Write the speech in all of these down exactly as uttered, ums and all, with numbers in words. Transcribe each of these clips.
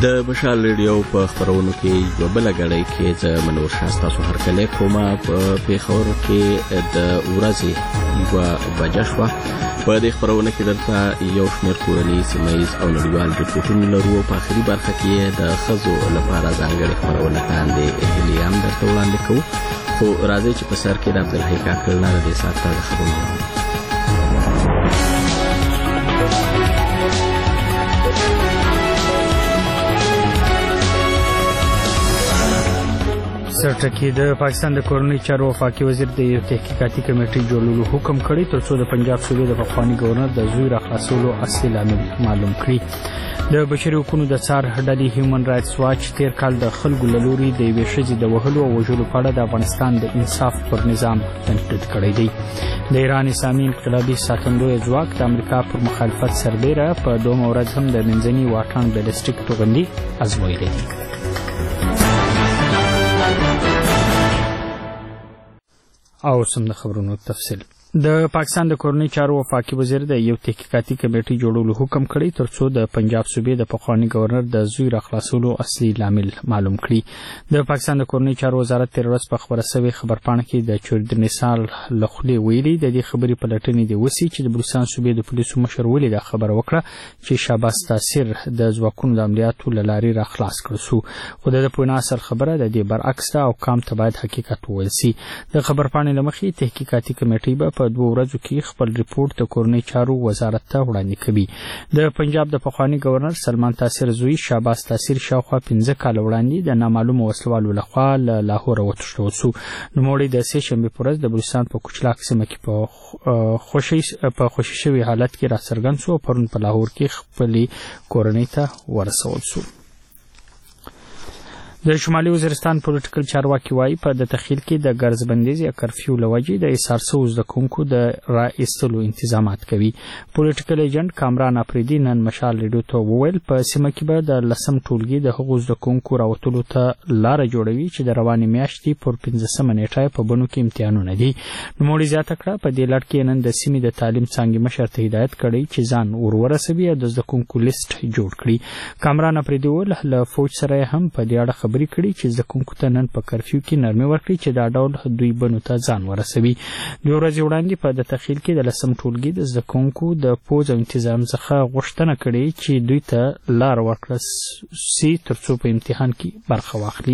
د مشال ریډیو په خبرونو کې یو بل غړی کې د منور شاستا سو هرکله کومه په پیښور کې د ورځې یو بجشوا په دې خبرونو کې درته یو شمېر کورنۍ سیمایز او نړیوال ریپورتونه لرو. په اخري برخه کې د خزو لپاره ځانګړي خبرونه کاندې اهلیام درته وړاندې کوو، خو راځي چې په سر کې د عبدالحی کاکړ نه د ساعت د خبرونه سرټکی د پاکستان د کورنۍ چارو وفاقي وزیر د یو تحقیقاتي کمیټې جوړولو حکم کړی ترڅو د پنجاب صوبې د پخواني گورنر د زوی راخلاصولو اصلي لامل معلوم کړي. د بشري حقوقو د څار ډلې هیومن رائټس واچ تیر کال د خلکو له لوري د یوې ښځې د وهلو او وژلو په اړه د افغانستان د انصاف پر نظام تنقید کړی دی. د ایران اسلامي انقلابي ساتندوی ځواک د امریکا پر مخالفت سربیره په دومره ورځ هم د منځني واټن بیلسټیک توغندي ازمویلی دی. او سم د خبرونو تفصیل. د پاکستان د کورنۍ چارو وفاقي وزیر د یو تحقیقاتي کمیټې جوړولو حکم کړی ترڅو د پنجاب صوبې د پخواني گورنر د زوی راخلاصولو اصلي لامل معلوم کړي. د پاکستان د کورنۍ چارو وزارت تیر ورځ په خبره سوي خبرپاڼه کې د چوردنسال لخلې ویلي د دې خبرې په لټنې دی وسی چې د بلوچستان صوبې د پولیسو مشر ولې دا خبره وکړه چې شاباس تاثیر د ځواکونو د عملیاتو له لارې راخلاص کړل سو، خو د پوینا اصل خبره د دې برعکس ده او کام ته باید حقیقت وویل سي. د خبرپاڼې له مخې تحقیقاتي کمیټې به په دوه ورځو کې خپل ریپورت د کورنۍ چارو وزارت ته وړاندې کوي. د پنجاب د پخواني گورنر سلمان تاثیر زوی شاباس تاثیر شاوخوا پنځه کال وړاندې د نامعلومو وسلوالو لخوا له لاهور وتښتول سو. نوموړی د سې شنبې په ورځ د بلوچستان په کوچلاک سیمه کې په خوشي په خوشي شوي حالت کې راڅرګند سو او پرون په لاهور کې خپلې کورنۍ ته ورسول سو. د شمالي وزیرستان پولیټیکل چارواکي وایي په د تخیل کې د ګرځبندیز یا کرفیو لوجې د ایثار شوو زده کوونکو د را ایستلو انتظامات کوي. پولیټیکل ایجنټ کامران اپریدي نن مشال ریډیو ته وویل په سیمه کې به د لسم ټولګي د هغو زده کوونکو راوتلو ته لاره جوړوي چې د روانې میاشتې پر پنځلسمه نیټه په بنو کې امتحانونه دي. نوموړي زیاته کړه په دې لړ کې نن د سیمې د تعلیم څانګې مشر ته هدایت کړی چې ځان ور ورسوي او د زده کوونکو لیست جوړ کړي. کامران اپریدي وویل له فوج سره هم په دې اړه خبرې کړي چې زده کوونکو ته نن په کرفیو کې نرمي ورکړي چې دا ډول دوی بنو ته ځان ورسوي. دوه ورځې وړاندې په د تخیل کې د لسم ټولګي د زده کوونکو د پوځ او انتظام څخه غوښتنه کړې چې دوی ته لار ورکړل سي ترڅو په امتحان کې برخه واخلي.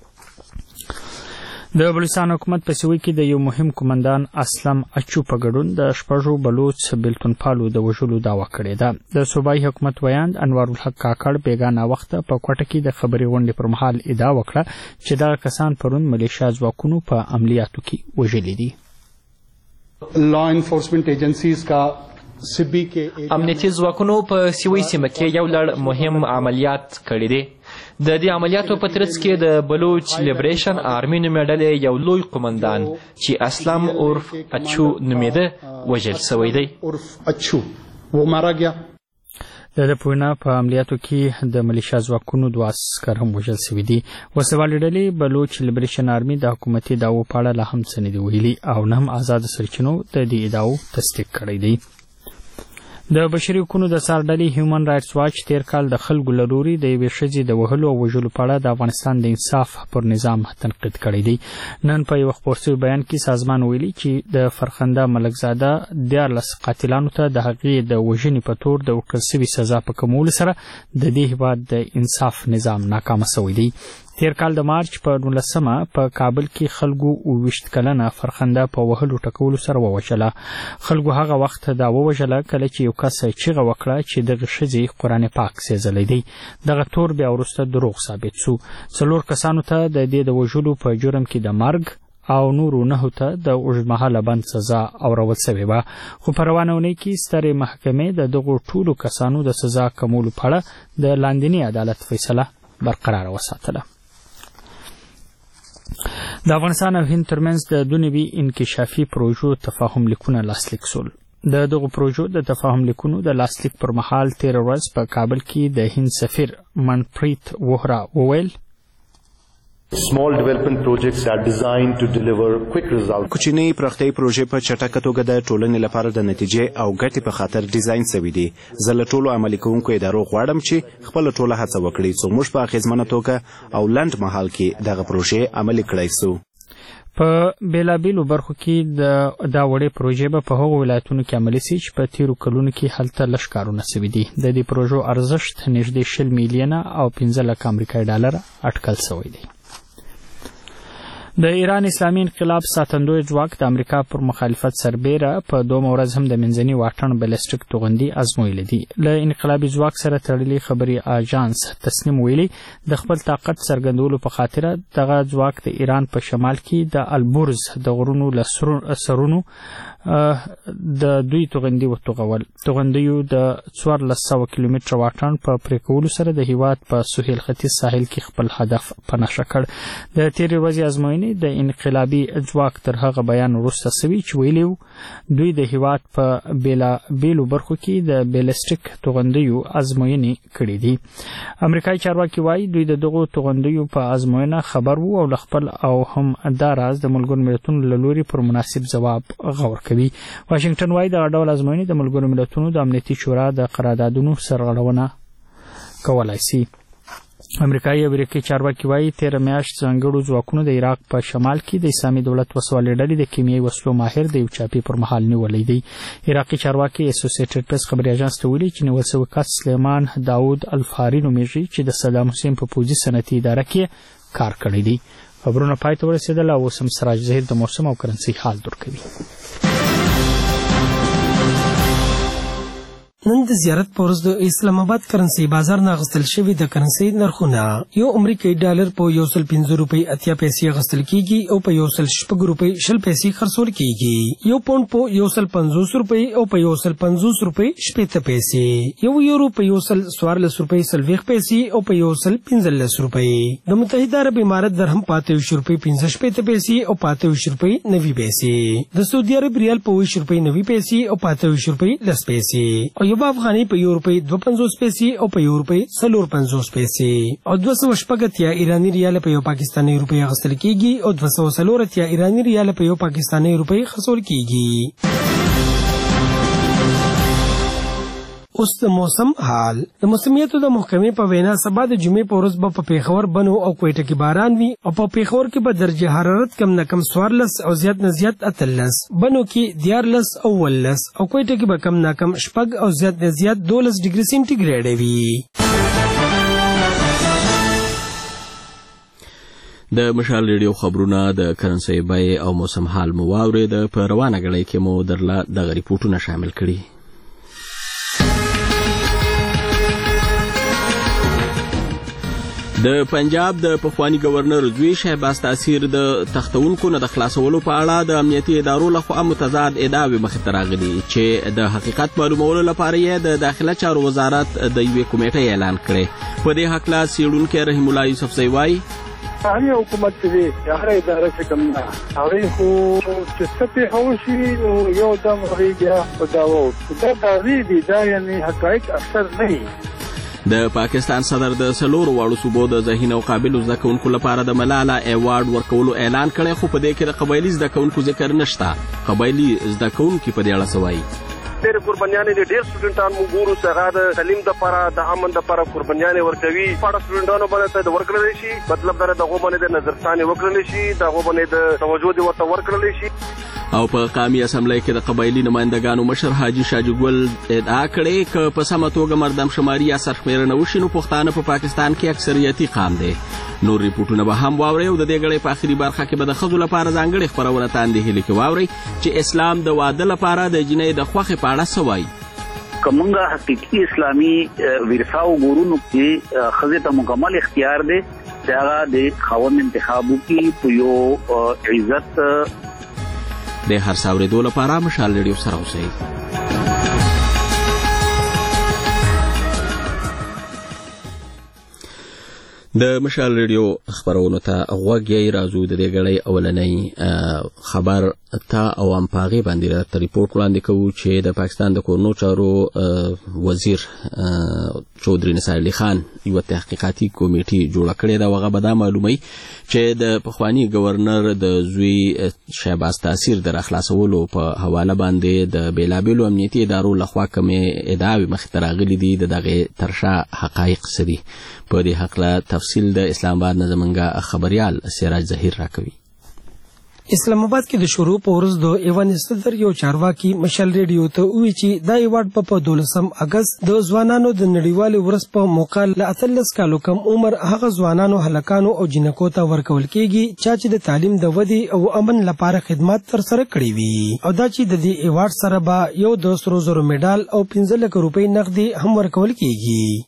د بلوچستان حکومت په سوي کې د یو مهم قومندان اسلم اچو په ګډون د شپږو بلوچ بیلتونپالو د وژلو دعوه کړې ده. د صوبایي حکومت ویاند انوار الحق کاکړ بیګانه وخت په کوټه کې د خبري غونډې پر مهال ادعا وکړه چې دا کسان پرون ملیشیا ځواکونو په عملیاتو کې وژلي دي. لا انفورسمنت ایجنسیز کا سبي کې امنیتي ځواکونو په سوي سیمه کې یو لړ مهم عملیات کړي دي. د دې عملیاتو په ترڅ کې د بلوچ لیبریشن آرمي نومې ډلې یو لوی قومندان چې اسلام عرف اچو نومېده وژل شوی دی. عرف اچو و مارا گیا. د پوینا په عملیاتو کې د ملیشیا ځواکونو دوه عسکر هم وژل شوي دي. وسوالې ډلې بلوچ لیبریشن آرمي د حکومتي دعوو په اړه لا هم څه نه دي ویلي او نه هم آزاد سرچینو د دې ادعاو تصدیق کړی دی. د بشري حقوقو د څار ډلې هیومن رائټس واچ تیر کال د خلکو له لوري د یوې ښځې د وهلو او وژلو په اړه د افغانستان د انصاف پر نظام تنقید کړی دی. نن په یو خپور شوي بیان کې سازمان ویلي چې د فرخنده ملکزاده دیارلس قاتلانو ته د هغې د وژنې په تور د ورکړل سوي سزا په کمولو سره د دې هېواد د انصاف نظام ناکامه سوی دی. تیر کال د مارچ په نولسمه په کابل کې خلکو اوویشت کلنه فرخنده په وهلو ټکولو سره ووژله. خلکو هغه وخت دا ووژله کله چې یو کس چیغه وکړه چې دغه ښځې قرآن پاک سېزلی دی. دغه تور بیا وروسته دروغ ثابت سو. څلور کسانو ته د دې د وژلو په جرم کې د مرګ او نورو نهو ته د اوږدمهاله بند سزا اورول سوې وه. خو په روانه اونۍ کې سترې محکمې د دغو ټولو کسانو د سزا کمولو په اړه د لاندیني عدالت فیصله برقراره وساتله. د افغانستان او هند ترمنځ د دوه نوي انکشافي پروژو تفاهم لیکونه لاسلیک سول. د دغو پروژو د تفاهم لیکونو د لاسلیک پر مهال تیر ورځ په کابل کې د هند سفیر منپریت وهرا وویل Small development projects are designed to deliver quick results. کوچنی پرختي پروژې په چټکه توګه د ټولنې لپاره د نتیجې او ګټې په خاطر ډیزاین شوي دي. زه له ټولو عملي کوونکو ادارو غواړم چې خپله ټوله هڅه وکړي څو موږ په اغېزمنه توګه او لنډ مهال کې دغه پروژې عملي کړای سو. په بیلابیلو برخو کې د دا وړې پروژې به په هغو ولایتونو کې عملي سي چې په تیرو کلونو کې هلته لږ کارونه سوي دي. د دې پروژو ارزښت نږدې شل میلیونه او پنځه لکه امریکایي ډالر اټکل سوی دی. د ایران اسلامي انقلاب ساتندوی ځواک د امریکا پر مخالفت سربیره په دومره ورځ هم د منځني واټن بلسټیک توغندي ازمویلي دي. له انقلابي ځواک سره تړلي خبري آژانس تسنیم ویلي د خپل طاقت څرګندولو په خاطر دغه ځواک د ایران په شمال کې د البرز د غرونو له سرونو د دوی توغندي وتوغول. توغندیو د څوارلس سوه کیلومتره واټن په پرې کولو سره د هیواد په سهیل ختیځ ساحل کې خپل هدف په نښه کړ. د تیرې ورځې ازموینې د انقلابي ځواک تر هغه بیان وروسته سوي چې ویلي دوی د هیواد په بیلا بیلو برخو کې د بیلسټیک توغندیو ازموینې کړې دي. امریکایي چارواکي وایي دوی د دغو توغندیو په ازموینه خبر وو او له خپل او هم دا راز د ملګرو ملتونو له لوري پر مناسب ځواب غور کوي. واشنگټن وایي دغه ډول ازموینې د ملګرو ملتونو د امنیتي شورا د قراردادونو سرغړونه کولای شي. امریکایي امریکایي چارواکي وایي تیره میاشت ځانګړو ځواکونو د عراق په شمال کې د اسلامي دولت وسوالې ډلې د کیمیاوي وسلو ماهر د یو چاپي پر مهال نیولی دی. عراقي چارواکي اسوسییټډ پریس خبري اژانس ته ویلي چې نیول شوی کس سلیمان داود الفاري نومیږي چې د صدام حسین په پوځي صنعتي اداره کې کار کړی دی. خبرونه پای ته ورسېدل او اوس هم سراج ظهیر د موسم او کرنسي حال درکوي. نن د زیارت په ورځ د اسلام آباد کرنسي بازار نه اخیستل شوي د کرنسي نرخونه یو امریکایي ډالر په یو سل پنځه روپۍ اتیا پیسې اخیستل کیږي او په یو سل شپږ روپۍ شل پیسې خرڅول کیږي. یو پونډ په یو سل پنځوس روپۍ او په یو سل پنځوس روپۍ شپېته پیسې. یو یورو په یو سل څوارلس روپۍ څلوېښت پیسې او په یو سل پنځلس روپۍ. د متحده عرب امارت درهم په اته ویشت روپۍ پنځه شپېته پیسې او په اته ویشت روپۍ نوي پیسې. د سعودي عرب ریال په اووه روپۍ نوي پیسې او په اته ویشت روپۍ لس پیسې. یو افغاني په یو روپۍ دوه پنځوس پیسې او په یو روپۍ څلور پنځوس پیسې. او دوه سوه شپږ اتیا ایراني ریال په یو پاکستاني روپۍ اخیستل کیږي او دوه سوه څلور اتیا ایراني ریال په یو پاکستاني روپۍ خرڅول کیږي. اوس د موسم حال. د موسمیاتو د محکمې په وینا سبا د جمعې په ورځ به په پیښور بنو او کویټه کې باران وي او په پیښور کې به درجه حرارت کم نه کم څوارلس او زیات نه زیات اتلس، بنو کې دیارلس او ولس او کویټه کې به کم نه کم شپږ او زیات نه زیات دولس ډیګري سینټیګریډ وي. د مشال ریډیو خبرونه د کرنسي بیې او موسم حال مو واورېده. په روانه غړۍ کې مو درله دغه ریپورټونه شامل کړي. د پنجاب د پخوانی گورنر زوی شهباز تاثیر د تختونکو نه د خلاصولو په اړه د امنیتي ادارو لخوا متضاد ادعاوې مخې ته راغلي چې د حقیقت معلومولو لپاره یې د داخله چارو وزارت د یوې کمیټې اعلان کړی. په دې هکله څېړونکی رحیم الله یوسفزی وایي هغه حکومت چې دی هغه اداره چې کوم نه هغې خو چې څه پېښه وشي نو یو دم هغې بیا په دعوا وکړو. دا دعوې دي، دا یعنې حقایق اکثر نه وي. د پاکستان صدر د څلورو واړو صوبو د ذهین او قابلو زده کوونکو لپاره د ملاله ایوارډ ورکولو اعلان کړی، خو په دې کې د قبایلي زده کوونکو ذکر نشته. قبایلي زده کوونکي په دې اړه څه وایي؟ ډېرې قربانیانې دي. ډېر سټوډنټان موږ ګورو چې هغه د تعلیم دپاره د امن دپاره قربانیانې ورکوي. پاړه سټوډنټانو باندې ته ورکړلی شي، مطلب دا د هغو باندې د نظرثانې وکړلی شي، د هغو باندې د توجه دې ورته ورکړلی شي. او په قامي اسمبلی کې د قبایلي نمایندګانو مشر حاجي شاجي ګل ادعا کړې که په سمه توګه مردم شماري یا سرشمېرنه وشي نو پښتانه په پاکستان کې اکثریتي قام دی. نور ریپورټونه به هم واورئ او د دې غړۍ په آخري برخه کې به د ښځو لپاره ځانګړې خپرونه تاندې هیلې کې واورئ چې اسلام د واده لپاره د جنۍ د خوښې په اړه څه وایي. که موږ حقیقي اسلامي ورثه وګورو نو کې ښځې ته مکمل اختیار دی چې هغه د خاوند انتخاب وکړي په یو عزت. د هر څه اورېدو لپاره مشال ریډیو سره اوسئ. د مشال ریډیو خبرونو ته غوږ یې راځو. د دې غړې اولنۍ خبر تا او ام پاغي باندې راته ریپورت وړاندې کوو چې د پاکستان د کورنو چارو وزیر چودري نثار علي خان یو تحقیقاتي کمیټه جوړه کړې ده. هغه به دا معلومي چې د پخوانی گورنر د زوی شهباز تاثیر در اخلاصولو په حواله باندې د بیلابیلو امنیتي ادارو لخوا کومې ادعاوې مخې ته راغلي دي، د دغه ترشا حقایق څه دي. په دې حق تفصیل د اسلام آباد نه زمونږ خبريال سراج ظهیر راکوي. اسلام آباد کې د شروع په ورځ د ایوان صدر یو چارواکي مشال ریډیو ته وی چې دا ایوارډ په دولسم اگست د ځوانانو د نړیوال ورځ په موقع له اتلس کالو کم عمر هغه ځوانانو هلکانو او جنکو ته ورکول کېږي چې د تعلیم د ودی او امن لپاره خدمات تر سره کړی وي، او دا چې د دې ایوارډ سره به یو د سرو زرو میډال او پنځه لک روپۍ نقدي هم ورکول کېږي.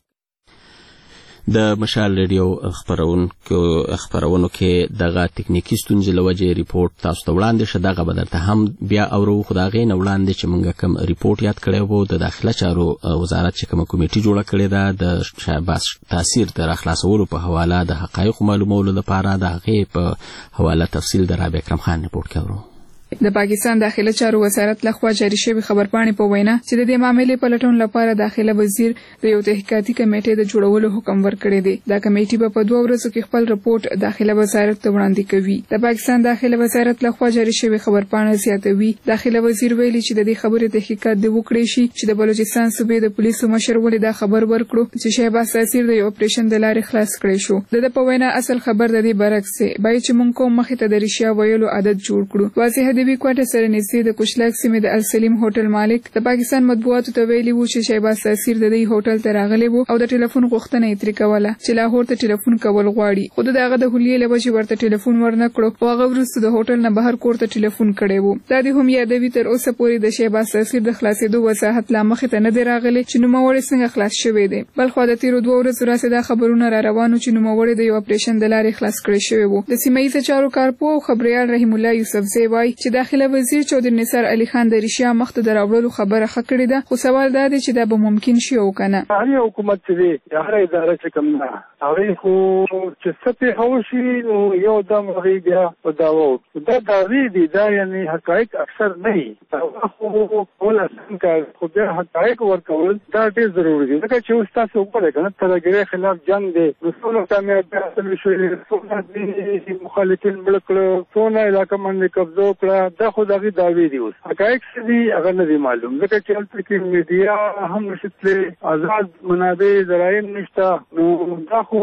د مشال ریډیو خبرونکو خبرونو کې دغه ټکنیکی ستونزې لوجه ریپورت تاسو ته وړاندې شو. دغه بدلته هم بیا اورو خدای نه وړاندې چې موږ کوم ریپورت یاد کړی وو د داخله چارو وزارت چې کوم کمیټه جوړه کړې ده د شهباز تاثیر تر اخلاصولو په حواله د حقایق معلومولو لپاره د هغه په حواله تفصیل در رابع اکرم خان ریپورت کاورو. د پاکستان داخله چارو وزارت لخوا جاری شوی خبرپاڼې په وینا چې د دې معاملې په لټون لپاره داخله وزیر د یو تحقیقاتي کمیټې د جوړولو حکم ورکړی دی. دا کمیټه به په دوه ورځو کې خپل رپورت داخله وزارت ته وړاندې کوي. د پاکستان داخله وزارت لخوا جاری شوی خبرپاڼه زیاتوي داخله وزیر ویلي چې د دې خبرې تحقیقات د وکړي شي چې د بلوچستان صوبې د پولیسو مشر ولې دا خبر ورکړو چې شهباز تاثیر د یو اپریشن د لارې خلاص کړی شو. د په وینا اصل خبر د دې برعکس دی، بای چې مونږ کوم مخې ته د رښتیا ویلو عادت جوړ کړو. واضح دی کوټه سره د کوشلاک سیمې د السلیم هوټل مالک د پاکستان مطبوعاتو ته ویلي وو چې شهباز تاثیر د دې هوټل ته راغلی وو او د ټلیفون غوښتنه یې ترې کوله چې لاهور ته ټلیفون کول غواړي، خو دغه د هولیې له وجې ورته ټلیفون ورنه کړو او هغه وروسته د هوټل نه بهر کور ته ټلیفون کړی وو. دا د هم یادوي تر اوسه پورې د شهباز تاثیر د خلاصېدو وضاحت لا مخې ته نه دی راغلی چې نوموړی څنګه خلاص شوی دی. بل خو د تیرو دوه ورځو راځي دا خبرونه را روانو چې نوموړی د یو اپریشن د لارې خلاص کړی شوی وو. د سیمه ییزو چارو کارپو او خبريال رحیم الله یوسفزی وایي چې داخله وزیر چودري نثار علي خان د رښتیا مخته دراوړلو خبره خکړې ده، خو سوال دا دی چې دا به ممکن شي او کنه. هغه حکومت چې هر اداره چې کوم نه هغه خو چې ستې هوشي نو یو دم هغه بیا په داوو دا داوی دي دا یعنی حقایق اکثر نه وي، هغه خو ول څنګه خو بیا حقایق ورکول دا ډېر ضروري دي. ځکه چې اوس تاسو وګورئ کنه ترګری خلاف جنگ دی، رسول کامیاب حاصل شوی، رسول دي مخالفین ملکړه څونه علاقه باندې قبضه کړه، دا خو دغه داوی دي. اوس حقایق څه دي هغه نه دي معلوم، ځکه چې هلته کې میډیا هم نشته، آزاد منابع ذرایم نشته. نو دا خو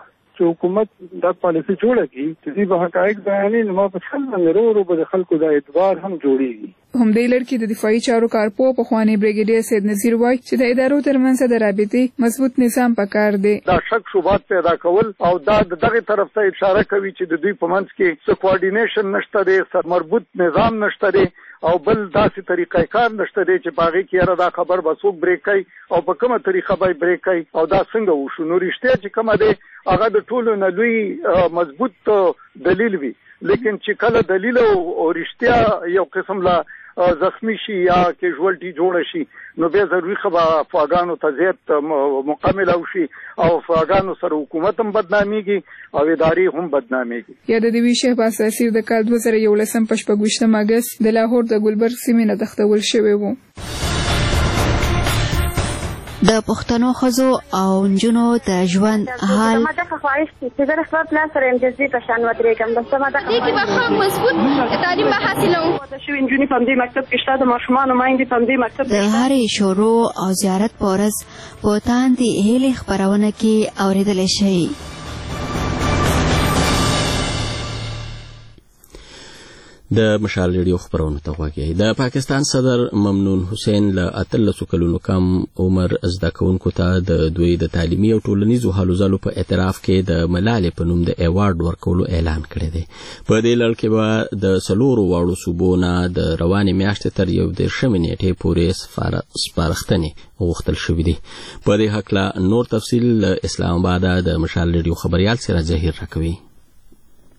چې حکومت دا پالیسي جوړه کړي چې دوی به حقایق بیانوي نو ما په خپل باندې ورو ورو به د خلکو دا اعتبار هم جوړېږي. همدې لړ کې د دفاعي چارو کارپو پخوانی بریګیډیر سید نذیر وایي چې د ادارو ترمنځ د رابطې مضبوط نظام پکار دی. دا شک شوبات پیدا کول او دا دغه طرف ته اشاره کوي چې د دوی په منځ کې څه کوارډینیشن نشته دی، سره مربوط نظام نشته دی او بل داسې طریقې کار نشته دی چې باغې کې یاره دا خبر به څوک بریک کوي او په کومه طریقه به بریک کوي او دا څنګه وشو. نو رښتیا چې کومه دی هغه د ټولو نه لوی مضبوط دلیل وي، لیکن چې کله دلیل او رښتیا یو قسم لا زخمی شي یا کیژوالټي جوړ شي نو بیا ضروري خبره افغانانو ته زیات مقامل او شي او افغانانو سره حکومت هم بدناميږي او ادارې هم بدناميږي. یا د دوی شهباز تاثیر د کال دوه زره یولسم په شپږویشتم اګست د لاهور د ګلبرګ سیمې نه تښتول شوی وو. د پښتنو ښځو او نجونو د ژوند حال ما د خواهش چې د خپل پلان سره امتیازي په شان ودرېږم، بس ما د دې به خو مضبوط تعلیم به حاصلوم. د شوي نجونې په دې مکتب کې شته، د ماشومانو میندې په دې مکتب د هرې شروع او زیارت په ورځ په تاندې هیلې خپرونه کې اورېدلی شئ. د مشال ریډیو خبرونه ته غوږی. د پاکستان صدر ممنون حسین له اتلسو کلونو کم عمر زده کوونکو ته د دوی د تعلیمي او ټولنیزو هلو ځلو په اعتراف کې د ملالې په نوم د ایوارډ ورکولو اعلان کړی دی. په دې لړ کې به د څلورو واړو صوبو نه د روانې میاشتې تر یو دېرشمې نیټې پورې سپارښتنې غوښتل شوي دي. په دې هکله نور تفصیل اسلام آباد د مشال ریډیو خبريال سراج ظهیر راکوي.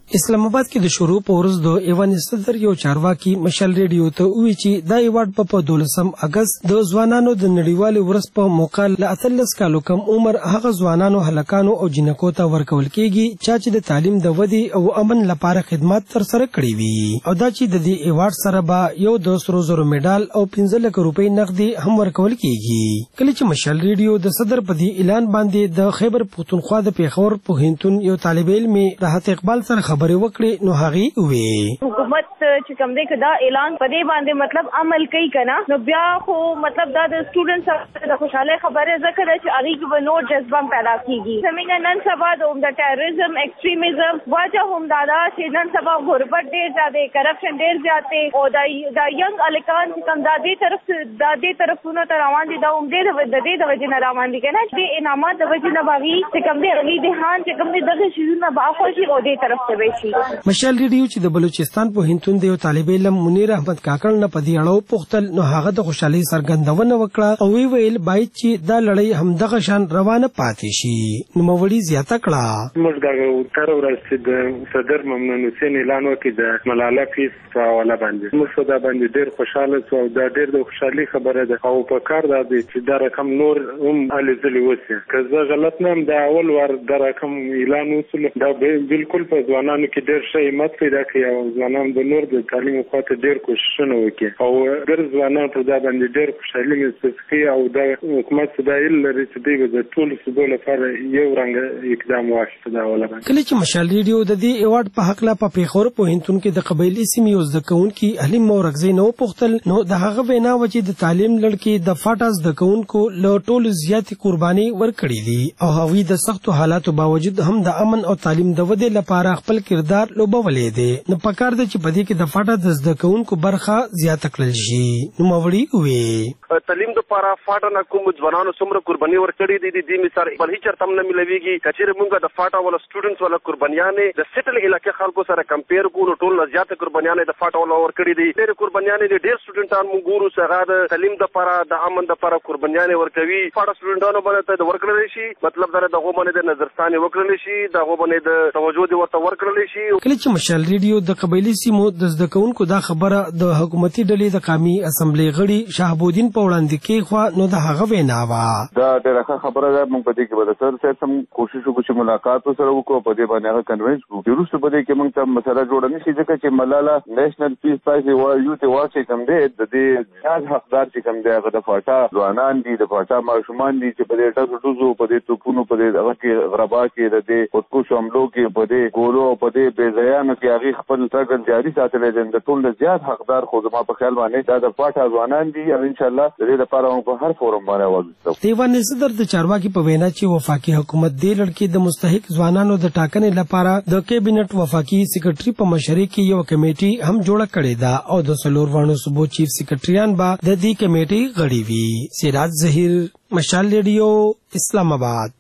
اسلام آباد کې د شروع په ورځ د ایوان صدر یو چارواکي مشال ریډیو ته وی چې دا ایوارډ په دولسم اگست د ځوانانو د نړیوال ورځ په موقع له اتلس کالو کم عمر هغه ځوانانو هلکانو او جنکو ته ورکول کیږي چې د تعلیم د ودی او امن لپاره خدمات تر سره کړی وي او دا چې د دې ایوارډ سره به یو د سرو زرو میډال او پنځه لک روپۍ نقدي هم ورکول کیږي کله چې مشال ریډیو د صدر په دې اعلان باندې د خیبر پختونخوا د پیښور پوهنتون یو طالب علم راحت اقبال سره خبرې وکړې نو هغه وی حکومت چې کوم دی کدا اعلان پدې باندې مطلب عمل کوي کنه نو بیا خو مطلب دا د سټوډنټس د خوشاله خبره ذکر چې هغه کې نور جذبه پیدا کیږي زمينه نن سبا د ټیرریزم ایکستریمزم واجه هم دادا چې نن سبا غربت ډیر زیاده کرپشن ډیر زیاته او دا د ینګ الکان چې کوم د دې طرف د دې طرفونو ته روان دي دا هم دې د دې د وجه نه روان دي کنه چې انعامات د وجه نه باغی چې کوم دی غلی دهان چې کوم دی دغه شیونه باخوشي او دې طرف ته مشال ریډیو چې د بلوچستان په هنتون د یو طالب علم منیر احمد کاکړ نه پدې اړه پوښتل نو هغه د خوشحالي سرګندونه وکړه او وی ویل باید چې دا لړۍ همدغه شان روانه پاتې شي نو مولوی زیاته کړه موږ د تر ورځې د صدر ممنون حسین اعلان وکړ د ملاله فیس په حواله باندې موږ دا باندې ډېر خوشاله شو دا ډېر د خوشحالي خبره ده او په کار دا دی چې دا رقم نور هم الزلی وسی که زه غلط نه ام دا اول ور دا رقم اعلان وسول دا بالکل په ځوانانو کې ډېر ښه همت پیدا کړي او ځوانان د نور د تعلیم خواته ډېر کوششونه وکړي او ډېر ځوانان په دا باندې ډېر خوشحالي محسوس کوي او د حکومت صدایل لري چې دوی د ټولو صوبو لپاره یو رنګ اقدام واخیست دا ولا کله چې مشال ریډیو د دې ایوارډ په حق لا په پیښور پوهنتون کې د قبایلی سیمې یو زده کوونکي اهلی مورګزی نو پوښتل نو د هغه وینا و چې د تعلیم لړکې د فاټاز د کوونکو له ټولو زیاتې قرباني ورکړي دي او هغوی د سختو حالاتو باوجود هم د امن او تعلیم د ودې لپاره خپل کردار لوبولې دي نو پکار د چې پدې کې د فاټا د زده کوونکو برخه زیاته کړل شي نو موري وي تعلیم د لپاره فاټا نه کوم ځوانانو څومره قرباني ورکړي دي د دې مثال بل هیڅ چرته نه ملويږي کچېره مونږه د فاټا ولا سټوډنټس ولا قربانیانه د سټل علاقې خلکو سره کمپیر کوو ټول زیاته قربانیانه د فاټا ولا ورکړي دي ډېر قربانیانه دي ډېر سټوډنټان مونږ ګورو څنګه د تعلیم د لپاره د امن د لپاره قربانیانه ورکوي فاټا سټوډنټانو باندې د ورکړل شي مطلب دا د غومنه د نظرستانه ورکړل شي د غومنه د توجه دی ورته ورکړل شي کله چې مشال ریډیو د قبایلی سیمو د زده کوونکو دا خبره د حکومتي ډلې د قومي اسمبلی غړي شهابودین په وړاندې کې خو نو د هغه وینا وا دا ډېره خبره ده موږ په دې کې به سر سره سم کوشش وکړو چې ملاقات سره وکړو په دې باندې هغه کنوینس وکړو وروسته په دې کې موږ ته مسله جوړه نشي ځکه چې ملاله نېشنل پیس پرایز یوت ایوارډ چې کوم دی د دې ځاځ حقدار چې کوم دی هغه د فاټا ځوانان دي د فاټا ماشومان دي چې په دې ټاکو ټوزو په دې توپونو په دې هغه کې غربا کې د دې خودکش حملو کې په دې ګولو په دې بې ځایانو کې هغه خپل ټاکل جاري ساتلې دي د ټول زیات حقدار خو زما په خیال باندې دا د فاټا ځوانان دي او ان شاء الله د دې لپاره موږ په هر فورم باندې وځو دیوان صدر د چارواکي په وینا چې وفاقي حکومت دې لړکې د مستحق ځوانانو د ټاکنې لپاره د کابینټ وفاقي سیکریټري په مشرۍ کې یو کمیټي هم جوړه کړې ده او د څلور وانو صوبو چیف سیکریټریان به د دې کمیټي غړي وي سراج ظهیر مشال ریډیو اسلام آباد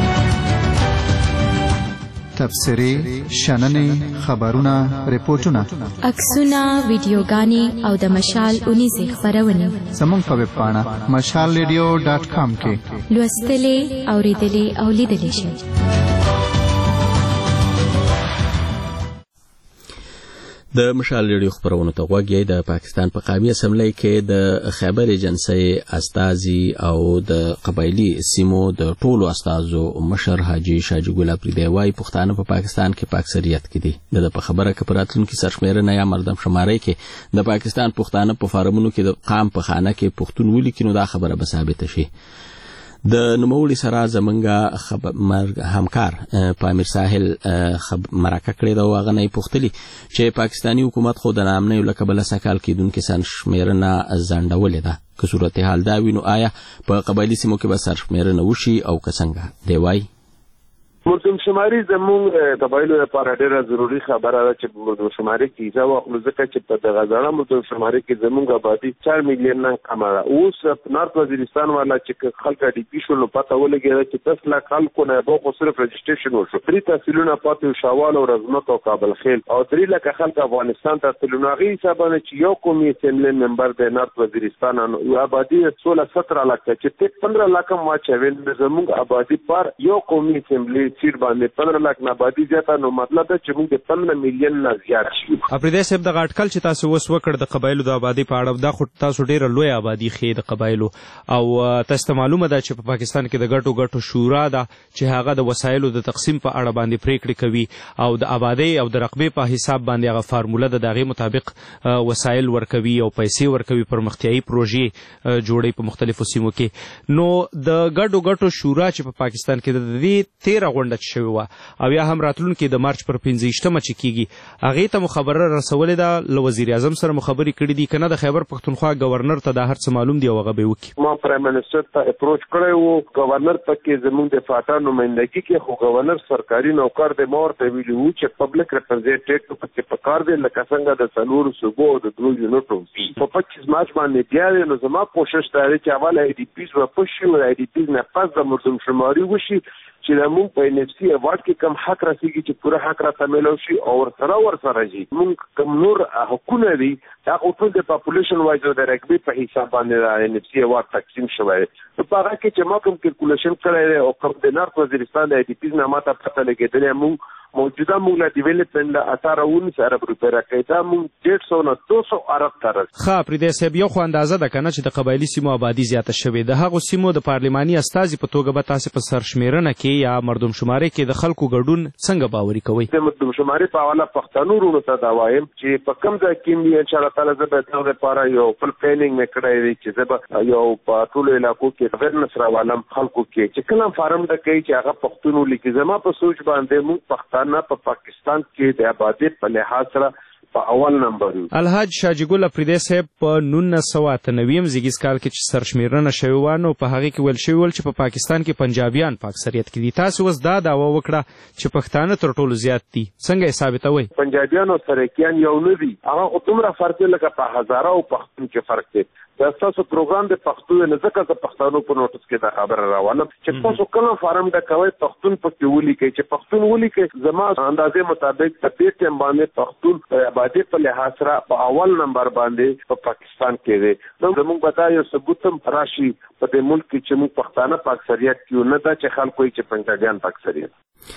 تفسیری شننې خبرونه ریپورتونه عکسونه ویډیوګانې او د مشال اونیزه خبرونه زموږ په ویب پاڼه مشال ریډیو ډاټ کام کې لوستلې اوریدلې او لیدلې شئ د مشال ریډیو خبرونه ته غوږی د پاکستان په قومي اسمبلی کې د خیبر ایجنسی استازي او د قبایلی سیمو د ټولو استازو مشر حاجی شاجي ګل اپریدی وايي پښتانه په پاکستان کې په اکثریت کې دي د په خبره کې پراتلونکو سرشمیرنه یا مردم شماري کې د پاکستان پښتانه په فارمونو کې د قام په خانه کې پښتون ولي کینو دا خبره به ثابت شي د نوموړي سره زمونږ همکار پامیر ساحل مرکه کړې ده او هغه نه پوښتلي چې پاکستانی حکومت خو د نامنیو له کبله سکهال کېدونکې سرشمیرنه ځنډولې ده که صورتحال دا وي نو آیا په قبایلي سیمو کې به سرشمیرنه وشي او که څنګه دی وایي مردم شماري زموږ قبایلو لپاره ډېره ضروري خبره ده چې مردم شماري کیږي واخلو ځکه چې په دغه ځړه مردم شماري کې زموږ آبادي چار میلیون نه کمه ده اوس نارت وزیرستان والا چې خلک ډي پي شو نو پته ولګېده چې دس لک خلکو نه به خو صرف رجسټریشن وشو درې تحصیلونه پاتې شوال او رزمت او کابل خیل او درې لکه خلک افغانستان ته تللي نو هغې حسابانه چې یو قومي اسمبلی ممبر دی نارت وزیرستان آبادي سوله ستره لک ده چې تک پندره لک هم واچوي زموږ آبادي پر یو قومي اسمبلی سیټ باندې پندرہ لک نه آبادي زیاته، نو مطلب دا چې موږ د پندرہ میلیون نه زیات شو. اپریدی صاحب دغه اټکل چې تاسو اوس وکړ د قبایلو د آبادی په اړه، دا خو تاسو ډیره لوی آبادی ښیي د قبایلو، او تاسو معلومه ده چې په پاکستان کې د ګټو ګټو شورا ده چې هغه د وسایلو د تقسیم په اړه باندې پریکړې کوي او د آبادی او د رقبې په حساب باندې هغه فارموله ده، د هغې مطابق وسایل ورکوي او پیسې ورکوي، پرمختیایي پروژې جوړوي په مختلفو سیمو کې. نو د ګډو ګټو شورا چې په پاکستان کې د دې تیره غونډه چې شوې وه او یا هم راتلونکي د مارچ پر پنځه ویشتمه چې کېږي، هغې ته مو خبره رسولې ده، له وزیر اعظم سره مو خبرې کړي دي که نه؟ د خیبر پښتونخوا گورنر ته دا هر څه معلوم دي او هغه به وکړي. ما پرایم منسټر ته اپروچ کړی و، گورنر پکې زموږ د فاټا نمایندګي کې، خو گورنر سرکاري نوکر دی، ما ورته ویلي وو چې پبلک ریپرزینټیټیو پکې پکار دی، لکه څنګه د څلورو صوبو او د درو یونټو وي. په پچیس مارچ باندې بیا دی، نو زما کوشش دا دی چې اول آی ډي پیز واپس شي او آی ډي پیز نه پس د مردم شماري وشي چې د موږ په ان اف سی ایوارډ کې کم حق رسیږي چې پوره حق راته میلاو شي، او ورسره ورسره شي موږ کم نور حقونه دي هغه ټول د پاپولیشن وایز د رقبې په حساب باندې د ان اف سی ایوارډ تقسیم شوی. نو په هغه کې چې ما کوم کیلکولیشن کړی دی او کوم د نارت وزیرستان د آی ډي پیز نه ماته پته لګېدلې، موږ موجوده موږ له ډیولپمنټ له اثاره اونیس ارب روپۍ راکوي، دا موږ ډېړ سوه نه دو سوه ارب ته رسي. ښه اپریدی صاحب، یو خو اندازه ده که نه چې د قبایلي سیمو آبادي زیاته شوې، د هغو سیمو د پارلماني استازي په توګه به تاسې په سرشمېرنه کې یا مردم شمارۍ کې د خلکو ګډون څنګه باوري کوئ؟ د مردم شمارۍ په حواله پښتنو وروڼو ته دا وایم چې په کوم ځای کې مې انشاءالله تعالی زه به د هغې لپاره یو فل پلانینګ مې کړی دی چې زه به یو په ټولو علاقو کې اویرنس راولم خلکو کې چې کله فارم ډکوي چې هغه پښتون ولیکي. زما په سوچ باندې موږ پښتانه په پاکستان کې د آبادۍ په لحاظ سره په اول نمبر یو. الحاج شاجي ګل اپریدی صاحب په نولس سوه اته نوي زیږیز کال کې چې سرشمېرنه شوې وه، نو په هغې کې ویل شوي ول چې په پاکستان کې پنجابیان په اکثریت کې دي. تاسو اوس دا دعوه وکړه چې پښتانه تر ټولو زیات دي، څنګه یې ثابتوئ؟ پنجابیان او سرایکیان یو نه دي، هغه خو دومره فرق دی لکه په هزاره او پښتون کې فرق دی. دا ستاسو پروګرام د پښتو نه ځکه د پښتنو په نوټس کې دا خبره راولم چې تاسو کله فارم ډکوئ پښتون پکې ولیکئ، چې پښتون ولیکئ. زما اندازې مطابق په دې ټایم باندې پښتون په آبادۍ په لحاظ سره په اول نمبر باندې په پاکستان کې دی. نو زموږ به دا یو ثبوت هم راشي په دې ملک کې چې موږ پښتانه په اکثریت کې یو، نه دا چې خلک وایي چې پنجابیان په اکثریت.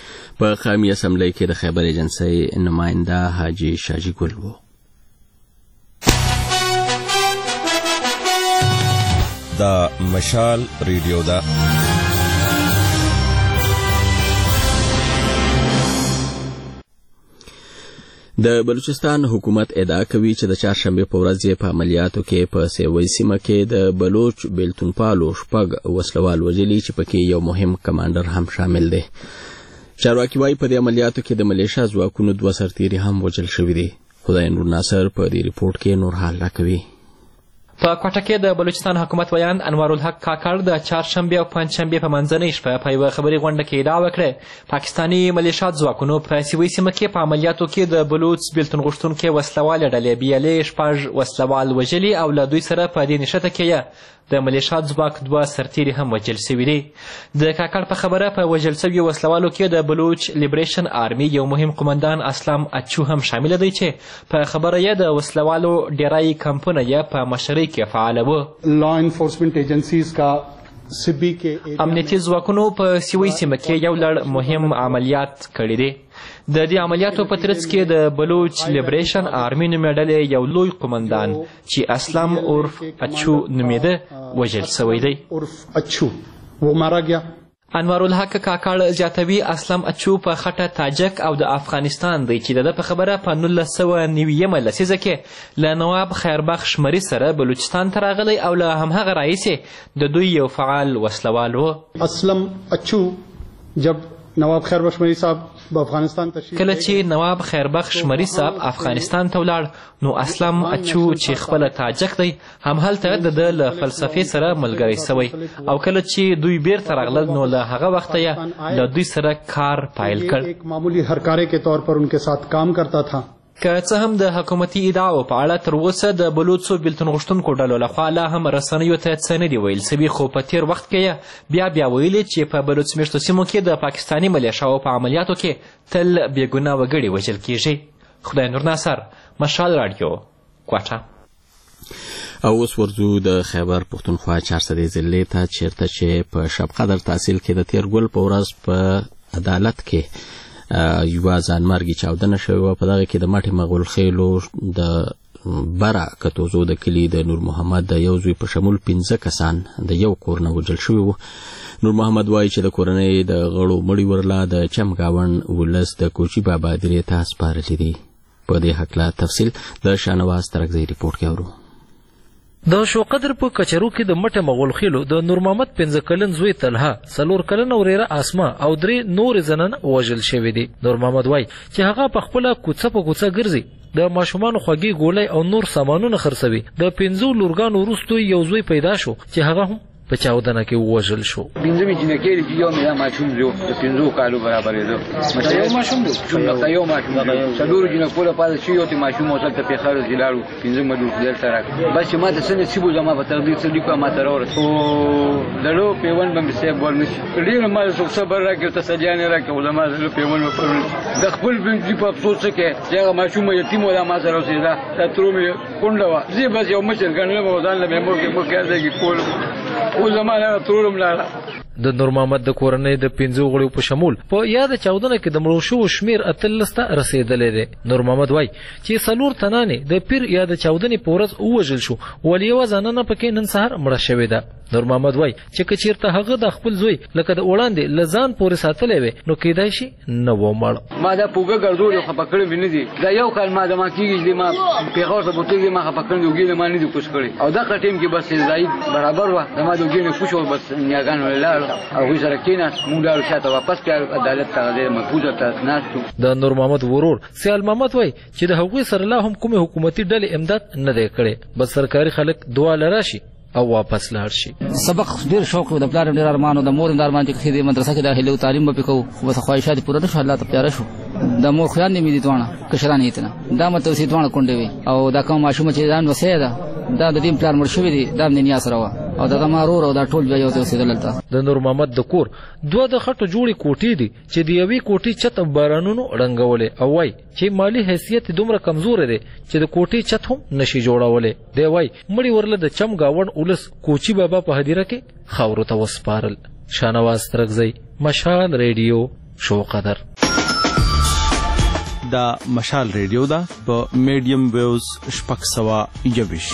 په قومي اسمبلی کې د خیبر ایجنسۍ نماینده حاجي شاجي ګل و. دا مشال ریډیو ده. د بلوچستان حکومت ادعا کوي چې د چهارشنبې په ورځ په عملیاتو کې په سیوۍ سیمه کې د بلوچ بیلتونپالو شپږ وسلوال وژلي چې پکې یو مهم کمانډر هم شامل دی. چارواکي وایي په دې عملیاتو کې د ملیشیا ځواکونو دوه سرتیري هم وژل شوي دي. خدای نور ناصر په دې ریپورټ کې نور حال راکوي. په کوټه کې د بلوچستان حکومت ویاند انوارالحق کاکړ د چهارشنبې او پنجشنبې په منځنۍ شپه په یوه خبري غونډه کې ادعا وکړه پاکستاني ملیشیات ځواکونو په سیوۍ سیمه کې په عملیاتو کې د بلوچ بیلتون غوښتونکې وسلوالې ډلې بیلې شپږ وسلوال وژلي او له دوی سره په دې نښته کې د ملیشیات ځواک دوه سرتیري هم وژل سوي دي. د کاکړ په خبره په وژل سویو وسلوالو کې د بلوچ لیبریشن آرمي یو مهم قمندان اسلام اچو هم شامل دی چې په خبره یې د وسلوالو ډیری کمپونه یې په مشرۍ کې فعاله وه. لا انفورسمنٹ ایجنسیز کا سبی کې امنیتي ځواکونو په سیوۍ سیمه کې یو لړ مهم عملیات کړي دي. د دې عملیاتو په ترڅ کې د بلوچ لیبریشن آرمي نومې ډلې یو لوی قمندان چې اسلام عرف اچو نومېده وژل سوی دی. عرف اچو وہ مارا گیا. انوارالحق کاکړ زیاتوي اسلام اچو په خټه تاجک او د افغانستان دی چې د ده په خبره په نولس سوه نویمه لسیزه کې له نواب خیربخش مري سره بلوچستان ته راغلی او له همهغه راهیسې د دوی یو فعال وسلوال و. اسلم اچو جب نواب خیربخش مری صاحب افغانستان تشریف کله چې نواب خیربخش مری صاحب افغانستان ته ولاړ نو اسلام اچو چې خپله تاجک دی همهلته د ده له فلسفې سره ملګری سوی او کله چې دوی بیرته راغلل نو له هغه وخته یې له دوی سره کار پیل کړ. ایک معمولی هرکاره کے طور پر ان کے ساتھ کام کرتا تھا. که څه هم د حکومتي ادعاو په اړه تر اوسه د بلوڅو بیلتون غوښتونکو ډلو لخوا لا هم رسنیو ته څه نه دي ویل سوي، خو په تیر وخت کې یې بیا بیا ویلي چې په بلوڅ میشتو سیمو کې د پاکستاني ملیشیاو په عملیاتو کې تل بېګناه وګړي وژل کیږي. خدای نور ناصر، مشال راډیو، کوټه. او اوس ورځو د خیبر پښتونخوا چهارسدې ضلعې ته چیرته چې په شب قدر تحصیل کې د تیر ګل په ورځ په عدالت کې یوه ځانمرګي چاودنه شوې وه. په دغه کې د مټې مغول خیلو د بره کتوزو د کلي د نور محمد د یو زوی په شمول پنځه کسان د یو کور نه وژل شوي وو. نور محمد وایي چې د کورنۍ د غړو مړي ورلا د چمګاون ولس د کوچي بابا درې ته سپارلي دي. په دې هکله تفصیل د شاهنواز ترکزی ریپورټ کې اورو. د شوقدر په کچرو کې د مټه مغول خیلو د نور محمد پنځه کلن زوی طلحه، څلور کلن وريره اسما او درې نور زنان وژل شوي دي. نور محمد وایي چې هغه په خپل کوڅه په کوڅه ګرځي، د ماشومان خوږی ګولۍ او نور سامانونه خرڅوي. د پنځو لورګانو وروسته یو زوی پیدا شو چې هغه هم په چاودنه کې وژل شو. پنځه جنکې چې یو مې ماشوم جو د پنځو کالو برابر دی. مته یو ماشوم دی، څنګه یو ماشوم دی. څلور جنکو له پاره شي یو ته ماشوم وصل ته په خارج جلالو پنځه مډو دل سره. بس ما د سنې سیبو جما په تقدیر څه لیکو ما تر اور او دلو پیون باندې سیب ول نشي. ډیر ما څو صبر راکې ته سجانه راکې علماء دلو پیون په د خپل بنت په افسوس کې چې ماشوم یتیم ولا ما سره اوسېدا ته ترومې کونډه زی بس یو مچن کنه مو ځان له مو کې مو کې ځای کول او زمانه ترورم لاله. د نور محمد د کورنۍ د پنځو غړو په شمول په یاد چاودنه کې د مړو شو شمیر اتلس ته رسیدلې دی. نور محمد وایي چې څلور تنانې د پیر یاد چاودنې په ورځ ووژل شو، ولې یوه زنانه پکې نن سهار مړه شوې ده. نور محمد وایي چې که چېرته هغه د خپل زوی لکه د وړاندې له ځان پورې ساتلی وی نو کیدای شي نه و مړ. ما دا پوګه ګرځول خو پکړې ویني دي دا یو کال ما د ما کېږي چې ما پیغور ته بوتل ما خو پکړې وګینه ما نه دي کوښ کړی او دا ټیم کې بس زاید برابر و ما د وګینه کوښ بس نیاګان ولاړ او سره کېناس مونږ لاړو شاته واپس کړ عدالت ته غیر محفوظه ته ناستو. د نور محمد ورور سیال محمد وایي چې د هغوی سره لا هم کومې حکومتي ډلې امداد نه دی کړی، بس سرکاري خلک دعا لراشي او واپس لاړ شي. سبق ډیر شوق د پلار ډیر ارمان او د مور د ارمان چې د مدرسې کې داخله او تعلیم به کوو خو خواهشات پوره نشو. الله ته پیاره شو د مور خیال نه مې دي دوانه کشران ایتنه دا مته سي دوانه کونډې وي او دا کوم ماشوم چې ځان وسه ده دا د دې پلار مړ شوی دی دا نه نیاس راو او دا مارور او دا ټول بیا یو څه وسیدلته. د نور محمد د کور دوه د خټو جوړې کوټې دي چې د یوې کوټې چت بارانونو رنګولې او وای چې مالی حیثیت دومره کمزور دی چې د کوټې چت هم نشي جوړولې. دی وای مړی ورله د چمګاون اولس کوچی بابا په هدیره کې خاورو ته وسپارل. شاهنواز ترکزی، مشال ریډیو، شو قدر. دا مشال ریډیو دا په میډیم ویوز شپږ سوه یویش.